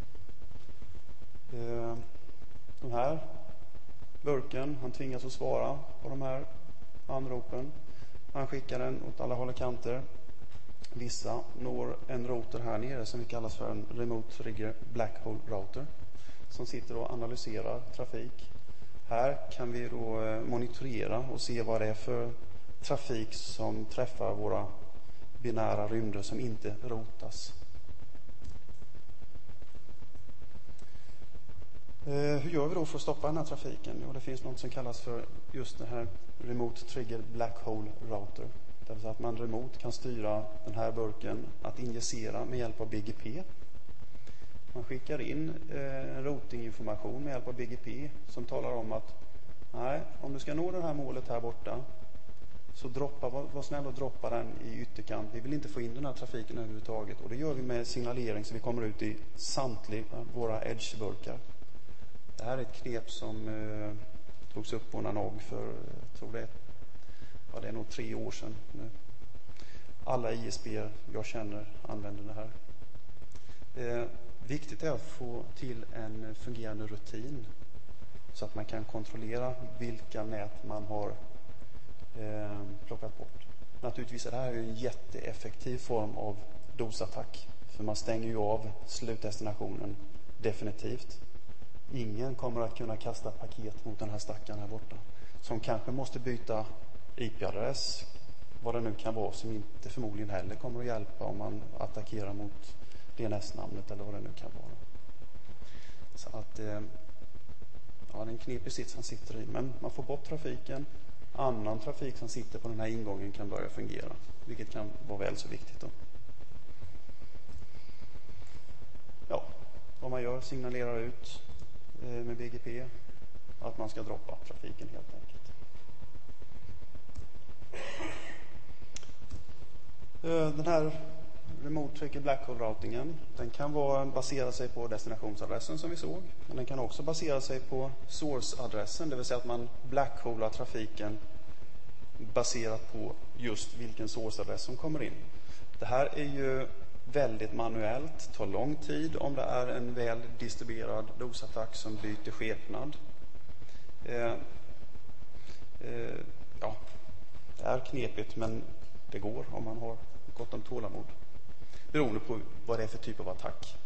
Eh, de här burken, han tvingas att svara på de här anropen. Han skickar den åt alla håll och kanter. Vissa når en router här nere som vi kallas för en Remote Trigger Black Hole Router, som sitter och analyserar trafik. Här kan vi då monitorera och se vad det är för trafik som träffar våra binära rymder som inte rotas. Hur gör vi då för att stoppa den här trafiken? Jo, det finns något som kallas för just det här Remote Trigger Black Hole Router. Det vill säga att man remote kan styra den här burken att injicera med hjälp av B G P. Man skickar in eh, routinginformation med hjälp av B G P som talar om att nej, om du ska nå det här målet här borta, så droppa, var, var snäll och droppa den i ytterkant. Vi vill inte få in den här trafiken överhuvudtaget, och det gör vi med signalering så vi kommer ut i samtliga våra edge-burkar. Det här är ett knep som eh, togs upp på Nanog för, jag tror det är, ja, det är nog tre år sedan nu. Alla I S B jag känner använder det här. Eh, viktigt är att få till en fungerande rutin så att man kan kontrollera vilka nät man har eh, plockat bort. Naturligtvis är det här en jätteeffektiv form av dosattack, för man stänger ju av slutdestinationen definitivt. Ingen kommer att kunna kasta paket mot den här stackaren här borta, som kanske måste byta I P-adress, vad det nu kan vara, som inte förmodligen heller kommer att hjälpa om man attackerar mot D N S-namnet eller vad det nu kan vara. Så att eh, ja, det är en knepig sits han sitter i, men man får bort trafiken. Annan trafik som sitter på den här ingången kan börja fungera, vilket kan vara väl så viktigt då. Ja, vad man gör, signalerar ut eh, med B G P att man ska droppa trafiken helt enkelt. Den här Remote Trigger Black Hole routingen, den kan vara, basera sig på destinationsadressen som vi såg, men den kan också basera sig på source-adressen, det vill säga att man blackholar trafiken baserat på just vilken source-adress som kommer in. Det här är ju väldigt manuellt, tar lång tid om det är en väl distribuerad dosattack som byter skepnad. Eh, eh, ja, det är knepigt, men det går om man har gott om tålamod. Beroende på vad det är för typ av attack.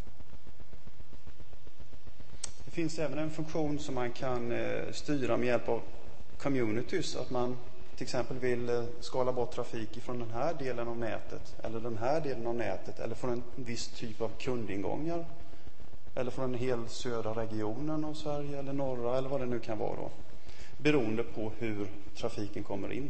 Det finns även en funktion som man kan eh, styra med hjälp av communities. Att man till exempel vill eh, skala bort trafik från den här delen av nätet, eller den här delen av nätet, eller från en viss typ av kundingångar, eller från en hel södra regionen av Sverige, eller norra, eller vad det nu kan vara då. Beroende på hur trafiken kommer in.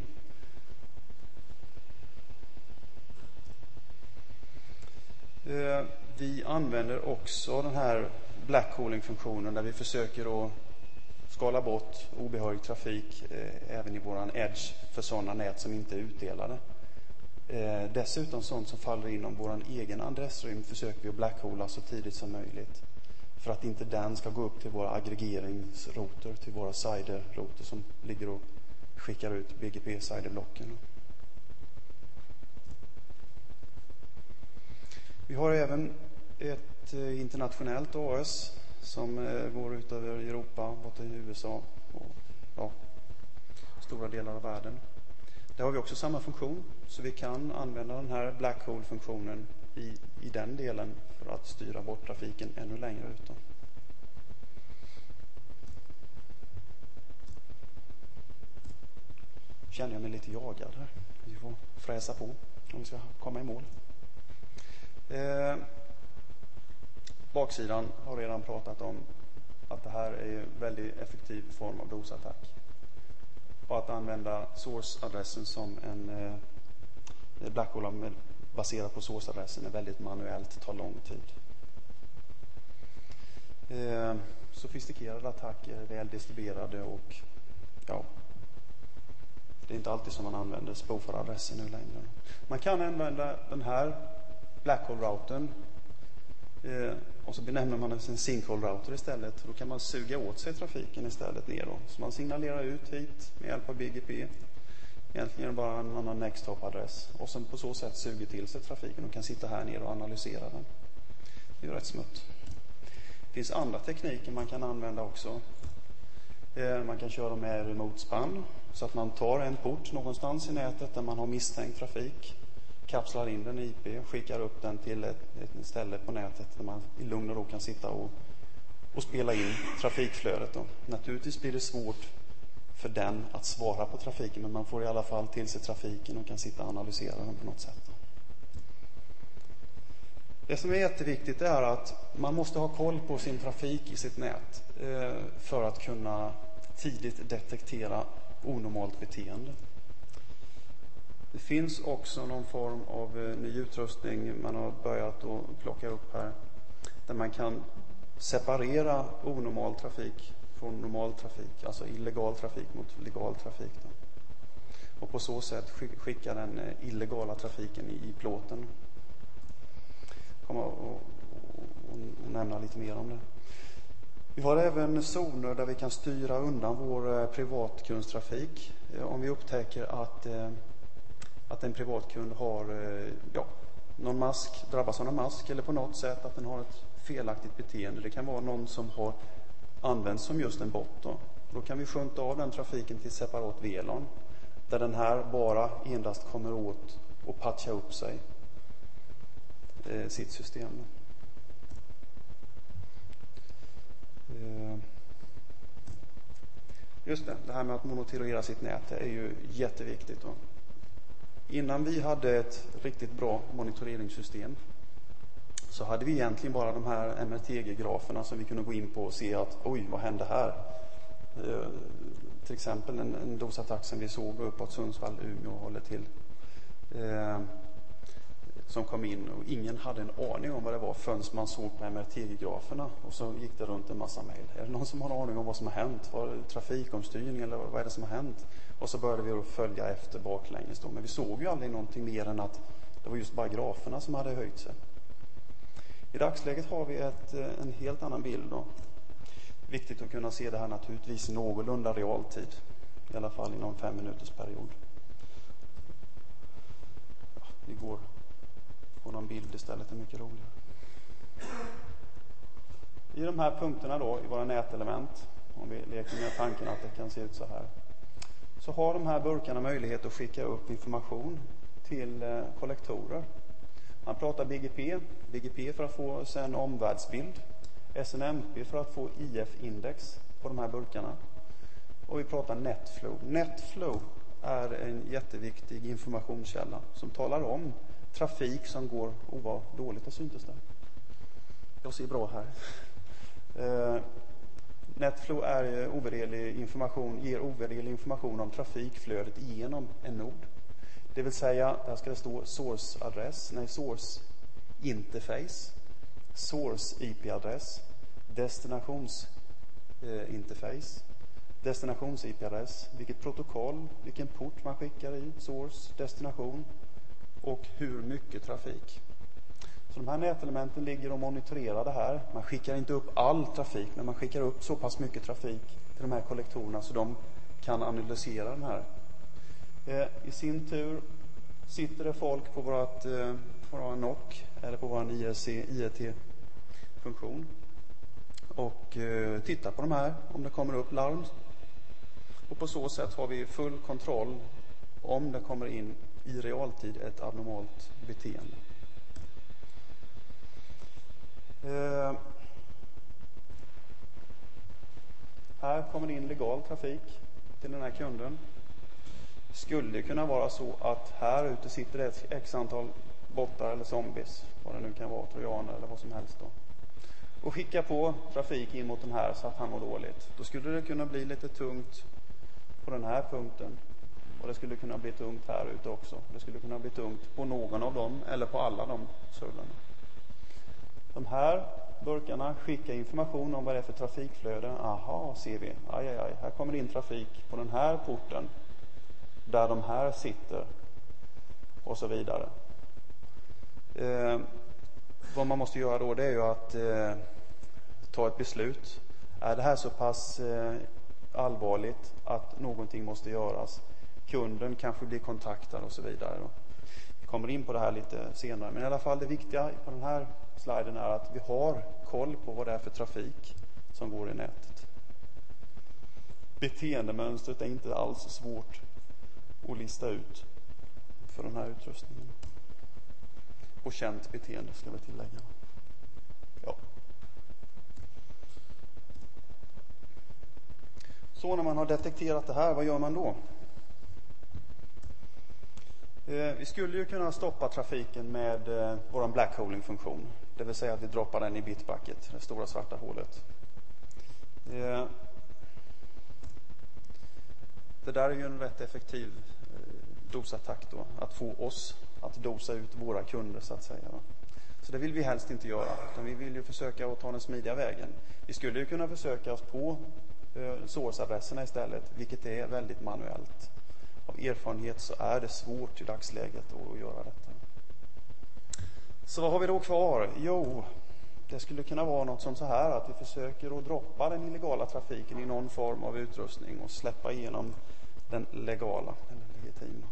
Vi använder också den här blackholing-funktionen där vi försöker att skala bort obehörig trafik eh, även i våran edge för sådana nät som inte är utdelade. Eh, dessutom sånt som faller inom våran egen adressrymd försöker vi att blackhola så tidigt som möjligt, för att inte den ska gå upp till våra aggregeringsrouter, till våra cider-router som ligger och skickar ut B G P-ciderblocken. Vi har även ett internationellt A S som går ut över Europa, borta i U S A och ja, stora delar av världen. Där har vi också samma funktion, så vi kan använda den här black hole-funktionen i, i den delen för att styra bort trafiken ännu längre ut. Då. Känner jag mig lite jagad här. Vi får fräsa på om vi ska komma i mål. Eh, baksidan har redan pratat om att det här är en väldigt effektiv form av dosattack. Och att använda source-adressen som en eh, black hole baserad på source-adressen är väldigt manuellt, tar lång tid. Eh, sofistikerade attacker är väl distribuerade och ja, det är inte alltid som man använder spoofar-adressen nu längre. Man kan använda den här black hole-routern eh, och så benämner man den en sinkhole-router istället. Då kan man suga åt sig trafiken istället ner då. Så man signalerar ut hit med hjälp av B G P. Egentligen är det bara en annan next hop-adress. Och sen på så sätt suger till sig trafiken och kan sitta här ner och analysera den. Det är ju rätt smutt. Det finns andra tekniker man kan använda också. Eh, man kan köra med remote span. Så att man tar en port någonstans i nätet där man har misstänkt trafik, kapslar in den i I P, skickar upp den till ett, ett ställe på nätet där man i lugn och ro kan sitta och, och spela in trafikflödet. Då. Naturligtvis blir det svårt för den att svara på trafiken, men man får i alla fall till sig trafiken och kan sitta och analysera den på något sätt. Då. Det som är jätteviktigt är att man måste ha koll på sin trafik i sitt nät eh, för att kunna tidigt detektera onormalt beteende. Det finns också någon form av ny utrustning man har börjat att plocka upp här, där man kan separera onormal trafik från normal trafik, alltså illegal trafik mot legal trafik då. Och på så sätt skicka den illegala trafiken i plåten. Komma och, och, och, och nämna lite mer om det. Vi har även zoner där vi kan styra undan vår privatkundstrafik. Om vi upptäcker att, att en privatkund har ja, någon mask, drabbas av någon mask eller på något sätt att den har ett felaktigt beteende. Det kan vara någon som har använts som just en bot. Då, då kan vi sjunta av den trafiken till separat V L A N där den här bara endast kommer åt och patcha upp sig eh, sitt system. Just det, det här med att monitorera sitt nät är ju jätteviktigt då. Innan vi hade ett riktigt bra monitoreringssystem så hade vi egentligen bara de här M R T G-graferna som vi kunde gå in på och se att oj, vad hände här? Eh, till exempel en, en dosattack som vi såg uppåt Sundsvall, Umeå håller till. Eh, som kom in och ingen hade en aning om vad det var förrän man såg på M R T G-graferna och så gick det runt en massa mejl. Är det någon som har en aning om vad som har hänt? Var det trafikomstyrning eller vad är det som har hänt? Och så började vi att följa efter baklänges då. Men vi såg ju aldrig någonting mer än att det var just bara graferna som hade höjt sig. I dagsläget har vi ett, en helt annan bild då. Viktigt att kunna se det här naturligtvis i någorlunda realtid. I alla fall inom fem minuters period. Ja, vi går på någon bild istället, är mycket roligare. I de här punkterna då, i våra nätelement, om vi leker med tanken att det kan se ut så här, så har de här burkarna möjlighet att skicka upp information till eh, kollektorer. Man pratar B G P, B G P för att få en omvärldsbild, S N M P för att få I F-index på de här burkarna. Och vi pratar Netflow. Netflow är en jätteviktig informationskälla som talar om trafik som går, oh vad dåligt att syntes där. Jag ser bra här. Eh, Netflow är ovärderlig information, ger ovärderlig information om trafikflödet genom en nod. Det vill säga, där ska det stå source-adress, nej source interface, source I P-adress, destinations-interface, destinations-I P-adress, vilket protokoll, vilken port man skickar i, source, destination och hur mycket trafik. Så de här nätelementen ligger och monitorerar det här. Man skickar inte upp all trafik, men man skickar upp så pass mycket trafik till de här kollektorerna så de kan analysera den här. Eh, I sin tur sitter det folk på vårt eh, vår N O C eller på vår I R C I R T-funktion och eh, titta på de här om det kommer upp larm. Och på så sätt har vi full kontroll om det kommer in i realtid ett abnormalt beteende. Eh, här kommer in legal trafik till den här kunden. Skulle det kunna vara så att här ute sitter ett x antal bottar eller zombies, vad det nu kan vara, trojaner eller vad som helst då, och skicka på trafik in mot den här så att han mår dåligt. Då skulle det kunna bli lite tungt på den här punkten, och det skulle kunna bli tungt här ute också. Det skulle kunna bli tungt på någon av dem eller på alla de surlarna. De här burkarna skickar information om vad det är för trafikflöde. Aha, ser vi. Aj, aj, aj. Här kommer in trafik på den här porten där de här sitter och så vidare. Eh, vad man måste göra då, det är ju att eh, ta ett beslut. Är det här så pass eh, allvarligt att någonting måste göras? Kunden kanske blir kontaktad och så vidare. Vi kommer in på det här lite senare. Men i alla fall det viktiga på den här sliden är att vi har koll på vad det är för trafik som går i nätet. Beteendemönstret är inte alls svårt att lista ut för den här utrustningen. Och känt beteende ska vi tillägga. Ja. Så när man har detekterat det här, vad gör man då? Eh, vi skulle ju kunna stoppa trafiken med eh, vår blackholing-funktion. Det vill säga att vi droppar den i bitbucket, det stora svarta hålet. Eh, det där är ju en rätt effektiv eh, dosattack då. Att få oss att dosa ut våra kunder så att säga. Så det vill vi helst inte göra. Utan vi vill ju försöka att ta den smidiga vägen. Vi skulle ju kunna försöka oss på eh, source-adresserna istället, vilket är väldigt manuellt. Av erfarenhet så är det svårt i dagsläget att göra detta. Så vad har vi då kvar? Jo, det skulle kunna vara något som så här att vi försöker att droppa den illegala trafiken i någon form av utrustning och släppa igenom den legala eller legitima.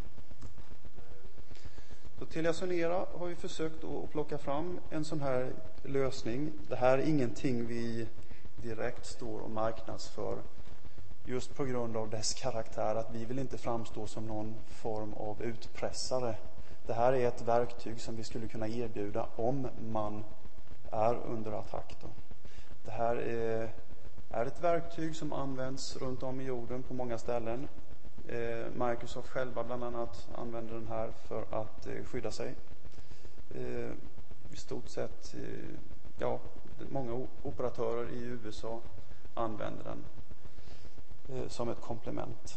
Så TeliaSonera har vi försökt att plocka fram en sån här lösning. Det här är ingenting vi direkt står och marknadsför, just på grund av dess karaktär, att vi vill inte framstå som någon form av utpressare. Det här är ett verktyg som vi skulle kunna erbjuda om man är under attack då. Det här är, är ett verktyg som används runt om i jorden på många ställen. Eh, Microsoft själva bland annat använder den här för att eh, skydda sig. Eh, I stort sett, eh, ja, många operatörer i U S A använder den eh, som ett komplement.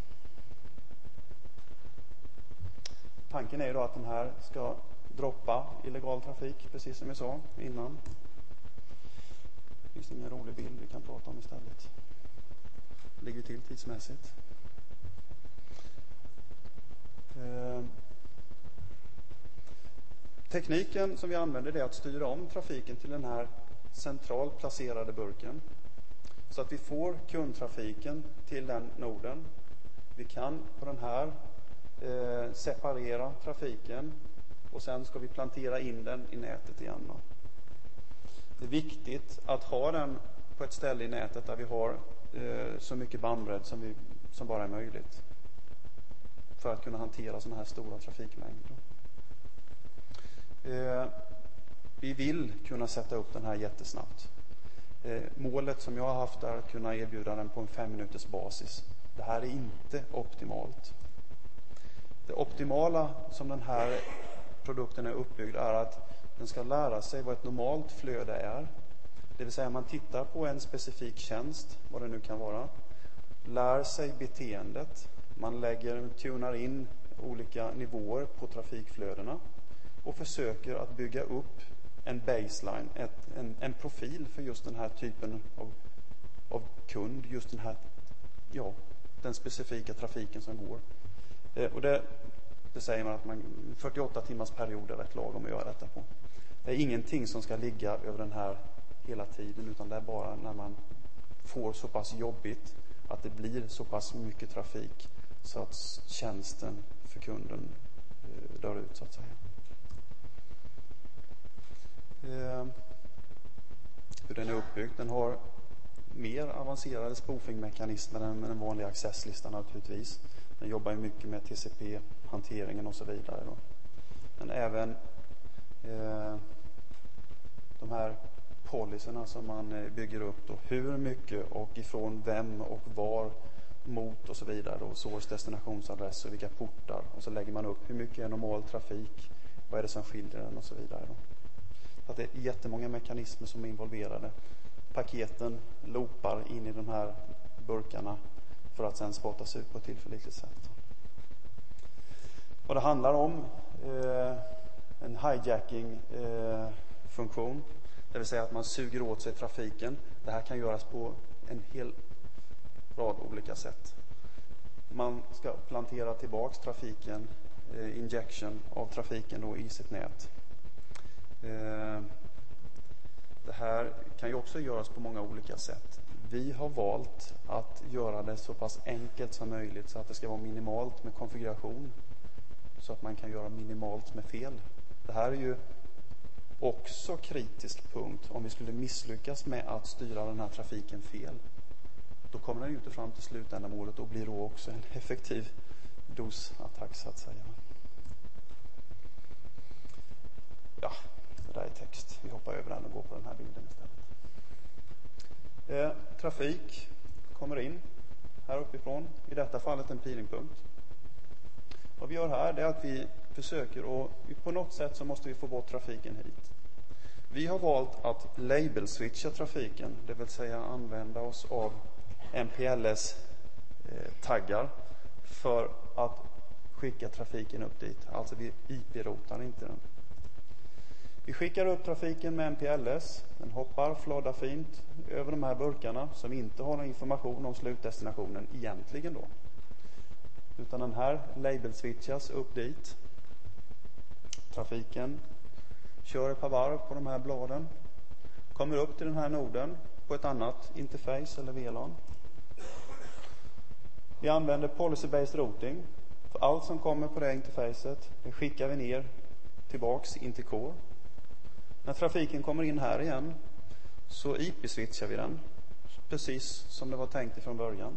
Tanken är då att den här ska droppa illegal trafik, precis som jag sa innan. Finns det ingen rolig bild vi kan prata om istället? Ligger till tidsmässigt. Eh, tekniken som vi använder är att styra om trafiken till den här centralt placerade burken. Så att vi får kundtrafiken till den noden. Vi kan på den här eh, separera trafiken och sen ska vi plantera in den i nätet igen då. Det är viktigt att ha den på ett ställe i nätet där vi har eh, så mycket bandbredd som, vi, som bara är möjligt för att kunna hantera sådana här stora trafikmängder. Eh, vi vill kunna sätta upp den här jättesnabbt. Eh, målet som jag har haft är att kunna erbjuda den på en fem minuters basis. Det här är inte optimalt. Det optimala som den här produkten är uppbyggd är att den ska lära sig vad ett normalt flöde är. Det vill säga man tittar på en specifik tjänst, vad det nu kan vara, lär sig beteendet. Man lägger, tunar in olika nivåer på trafikflödena och försöker att bygga upp en baseline, ett, en, en profil för just den här typen av, av kund, just den här, ja, den specifika trafiken som går. Eh, och det, det säger man att man, fyrtioåtta timmars period är rätt lagom att göra detta på. Det är ingenting som ska ligga över den här hela tiden, utan det är bara när man får så pass jobbigt att det blir så pass mycket trafik så att tjänsten för kunden eh, dör ut så att säga. uppbyggt. Den har mer avancerade spoofing-mekanismer än den vanliga accesslistan naturligtvis. Den jobbar ju mycket med T C P-hanteringen och så vidare då. Men även eh, de här policyerna som man bygger upp då, hur mycket och ifrån vem och var mot och så vidare då, source, destinationsadress och vilka portar, och så lägger man upp hur mycket är normal trafik, vad är det som skiljer den och så vidare då. Så att det är jättemånga mekanismer som är involverade. Paketen loopar in i de här burkarna för att sen spottas ut på ett tillförlitligt sätt. Vad det handlar om, eh, en hijacking eh, funktion, det vill säga att man suger åt sig trafiken. Det här kan göras på en hel rad olika sätt. Man ska plantera tillbaks trafiken, eh, injection av trafiken då i sitt nät. Eh, det här kan ju också göras på många olika sätt. Vi har valt att göra det så pass enkelt som möjligt så att det ska vara minimalt med konfiguration, så att man kan göra minimalt med fel. Det här är ju också kritisk punkt. Om vi skulle misslyckas med att styra den här trafiken fel, då kommer den ju inte fram till slutändamålet och blir då också en effektiv DOS-attack så att säga. Ja, det där är text. Vi hoppar över den och går på den här bilden istället. Eh, trafik kommer in här uppifrån. I detta fallet en peelingpunkt. Vad vi gör här är att vi försöker, och på något sätt så måste vi få bort trafiken hit. Vi har valt att label-switcha trafiken, det vill säga använda oss av M P L S-taggar för att skicka trafiken upp dit. Alltså vi I P-rotar inte den. Vi skickar upp trafiken med M P L S. Den hoppar fladdar fint över de här burkarna som inte har någon information om slutdestinationen egentligen då. Utan den här label-switchas upp dit. Trafiken kör ett par varv på de här bladen. Kommer upp till den här noden på ett annat interface eller V L A N. Vi använder policy-based routing. För allt som kommer på det interfacet, det skickar vi ner tillbaks in till core. När trafiken kommer in här igen så I P-switchar vi den. Precis som det var tänkt ifrån början.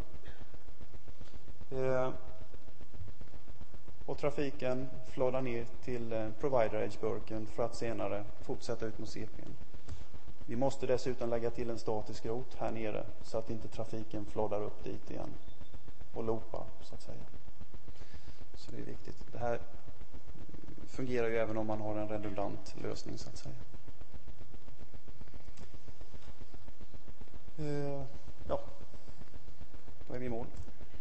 Eh, och trafiken floddar ner till eh, provider edge-burken för att senare fortsätta ut mot C P:n. Vi måste dessutom lägga till en statisk rot här nere så att inte trafiken floddar upp dit igen och loopar så att säga. Så det är viktigt. Det här fungerar ju även om man har en redundant lösning så att säga. Uh, ja, då är vi i mål.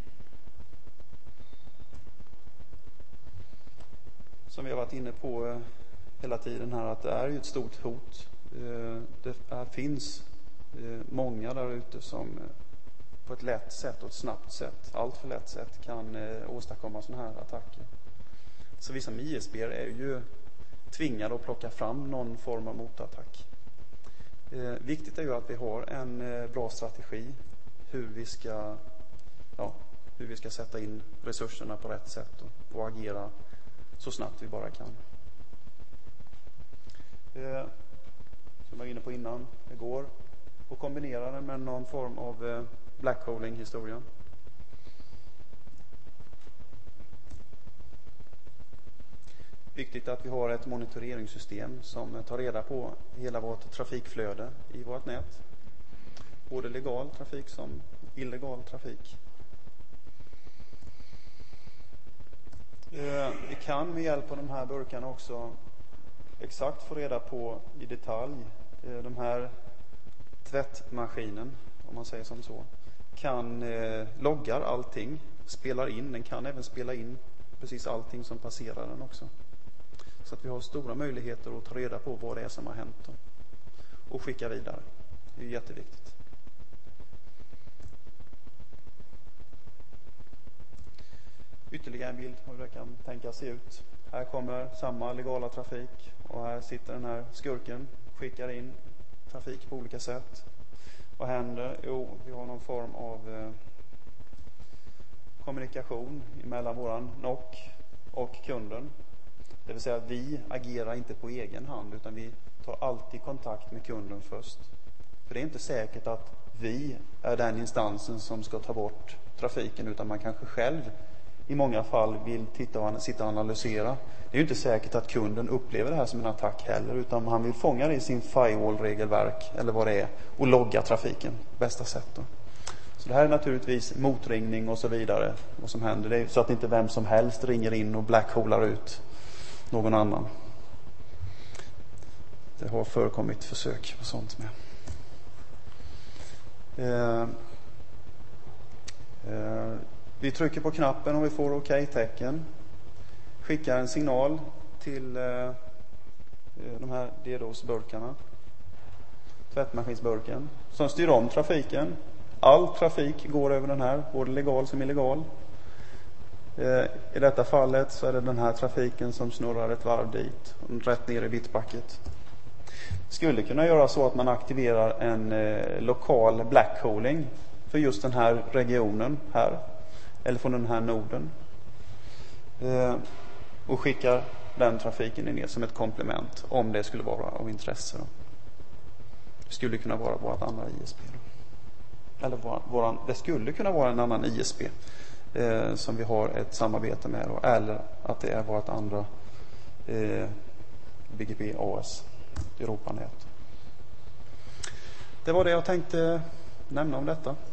Som vi har varit inne på uh, hela tiden här, att det är ju ett stort hot. Uh, det är, finns uh, många där ute som uh, på ett lätt sätt och ett snabbt sätt, allt för lätt sätt, kan uh, åstadkomma sådana här attacker. Så vi som I S B är ju tvingade att plocka fram någon form av motattack. Eh, viktigt är ju att vi har en eh, bra strategi hur vi ska ja, hur vi ska sätta in resurserna på rätt sätt och, och agera så snabbt vi bara kan. Eh, som jag var inne på innan, det går att kombinera det med någon form av eh, blackholing-historia. Viktigt att vi har ett monitoreringssystem som tar reda på hela vårt trafikflöde i vårt nät. Både legal trafik som illegal trafik. Vi kan med hjälp av de här burkarna också exakt få reda på i detalj. De här tvättmaskinen, om man säger som så, kan loggar allting, spelar in. Den kan även spela in precis allting som passerar den också. Så att vi har stora möjligheter att ta reda på vad det är som har hänt då. Och skicka vidare. Det är jätteviktigt. Ytterligare en bild hur det kan tänkas se ut. Här kommer samma legala trafik. Och här sitter den här skurken. Skickar in trafik på olika sätt. Vad händer? Jo, vi har någon form av eh, kommunikation mellan våran N O C och kunden. Det vill säga att vi agerar inte på egen hand utan vi tar alltid kontakt med kunden först. För det är inte säkert att vi är den instansen som ska ta bort trafiken, utan man kanske själv i många fall vill titta och sitta och analysera. Det är ju inte säkert att kunden upplever det här som en attack heller, utan han vill fånga det i sin firewall-regelverk eller vad det är och logga trafiken på bästa sätt då. Så det här är naturligtvis motringning och så vidare, vad som händer. Det är så att inte vem som helst ringer in och blackholar ut någon annan. Det har förekommit försök på sånt med. Eh, eh, vi trycker på knappen och vi får okej-tecken. Skickar en signal till eh, de här D DOS-burkarna. Tvättmaskinsburken. Som styr om trafiken. All trafik går över den här, både legal som illegal. Eh, I detta fallet så är det den här trafiken som snurrar ett varv dit, rätt ner i bitbucket. Skulle kunna göra så att man aktiverar en eh, lokal blackholing för just den här regionen här, eller från den här noden. Eh, och skickar den trafiken ner som ett komplement, om det skulle vara av intresse då. Det skulle kunna vara vårt andra I S P då. Eller våran, våran, det skulle kunna vara en annan I S P eh, som vi har ett samarbete med då, eller att det är vårt andra eh, B G P A S Europanät. Det var det jag tänkte nämna om detta.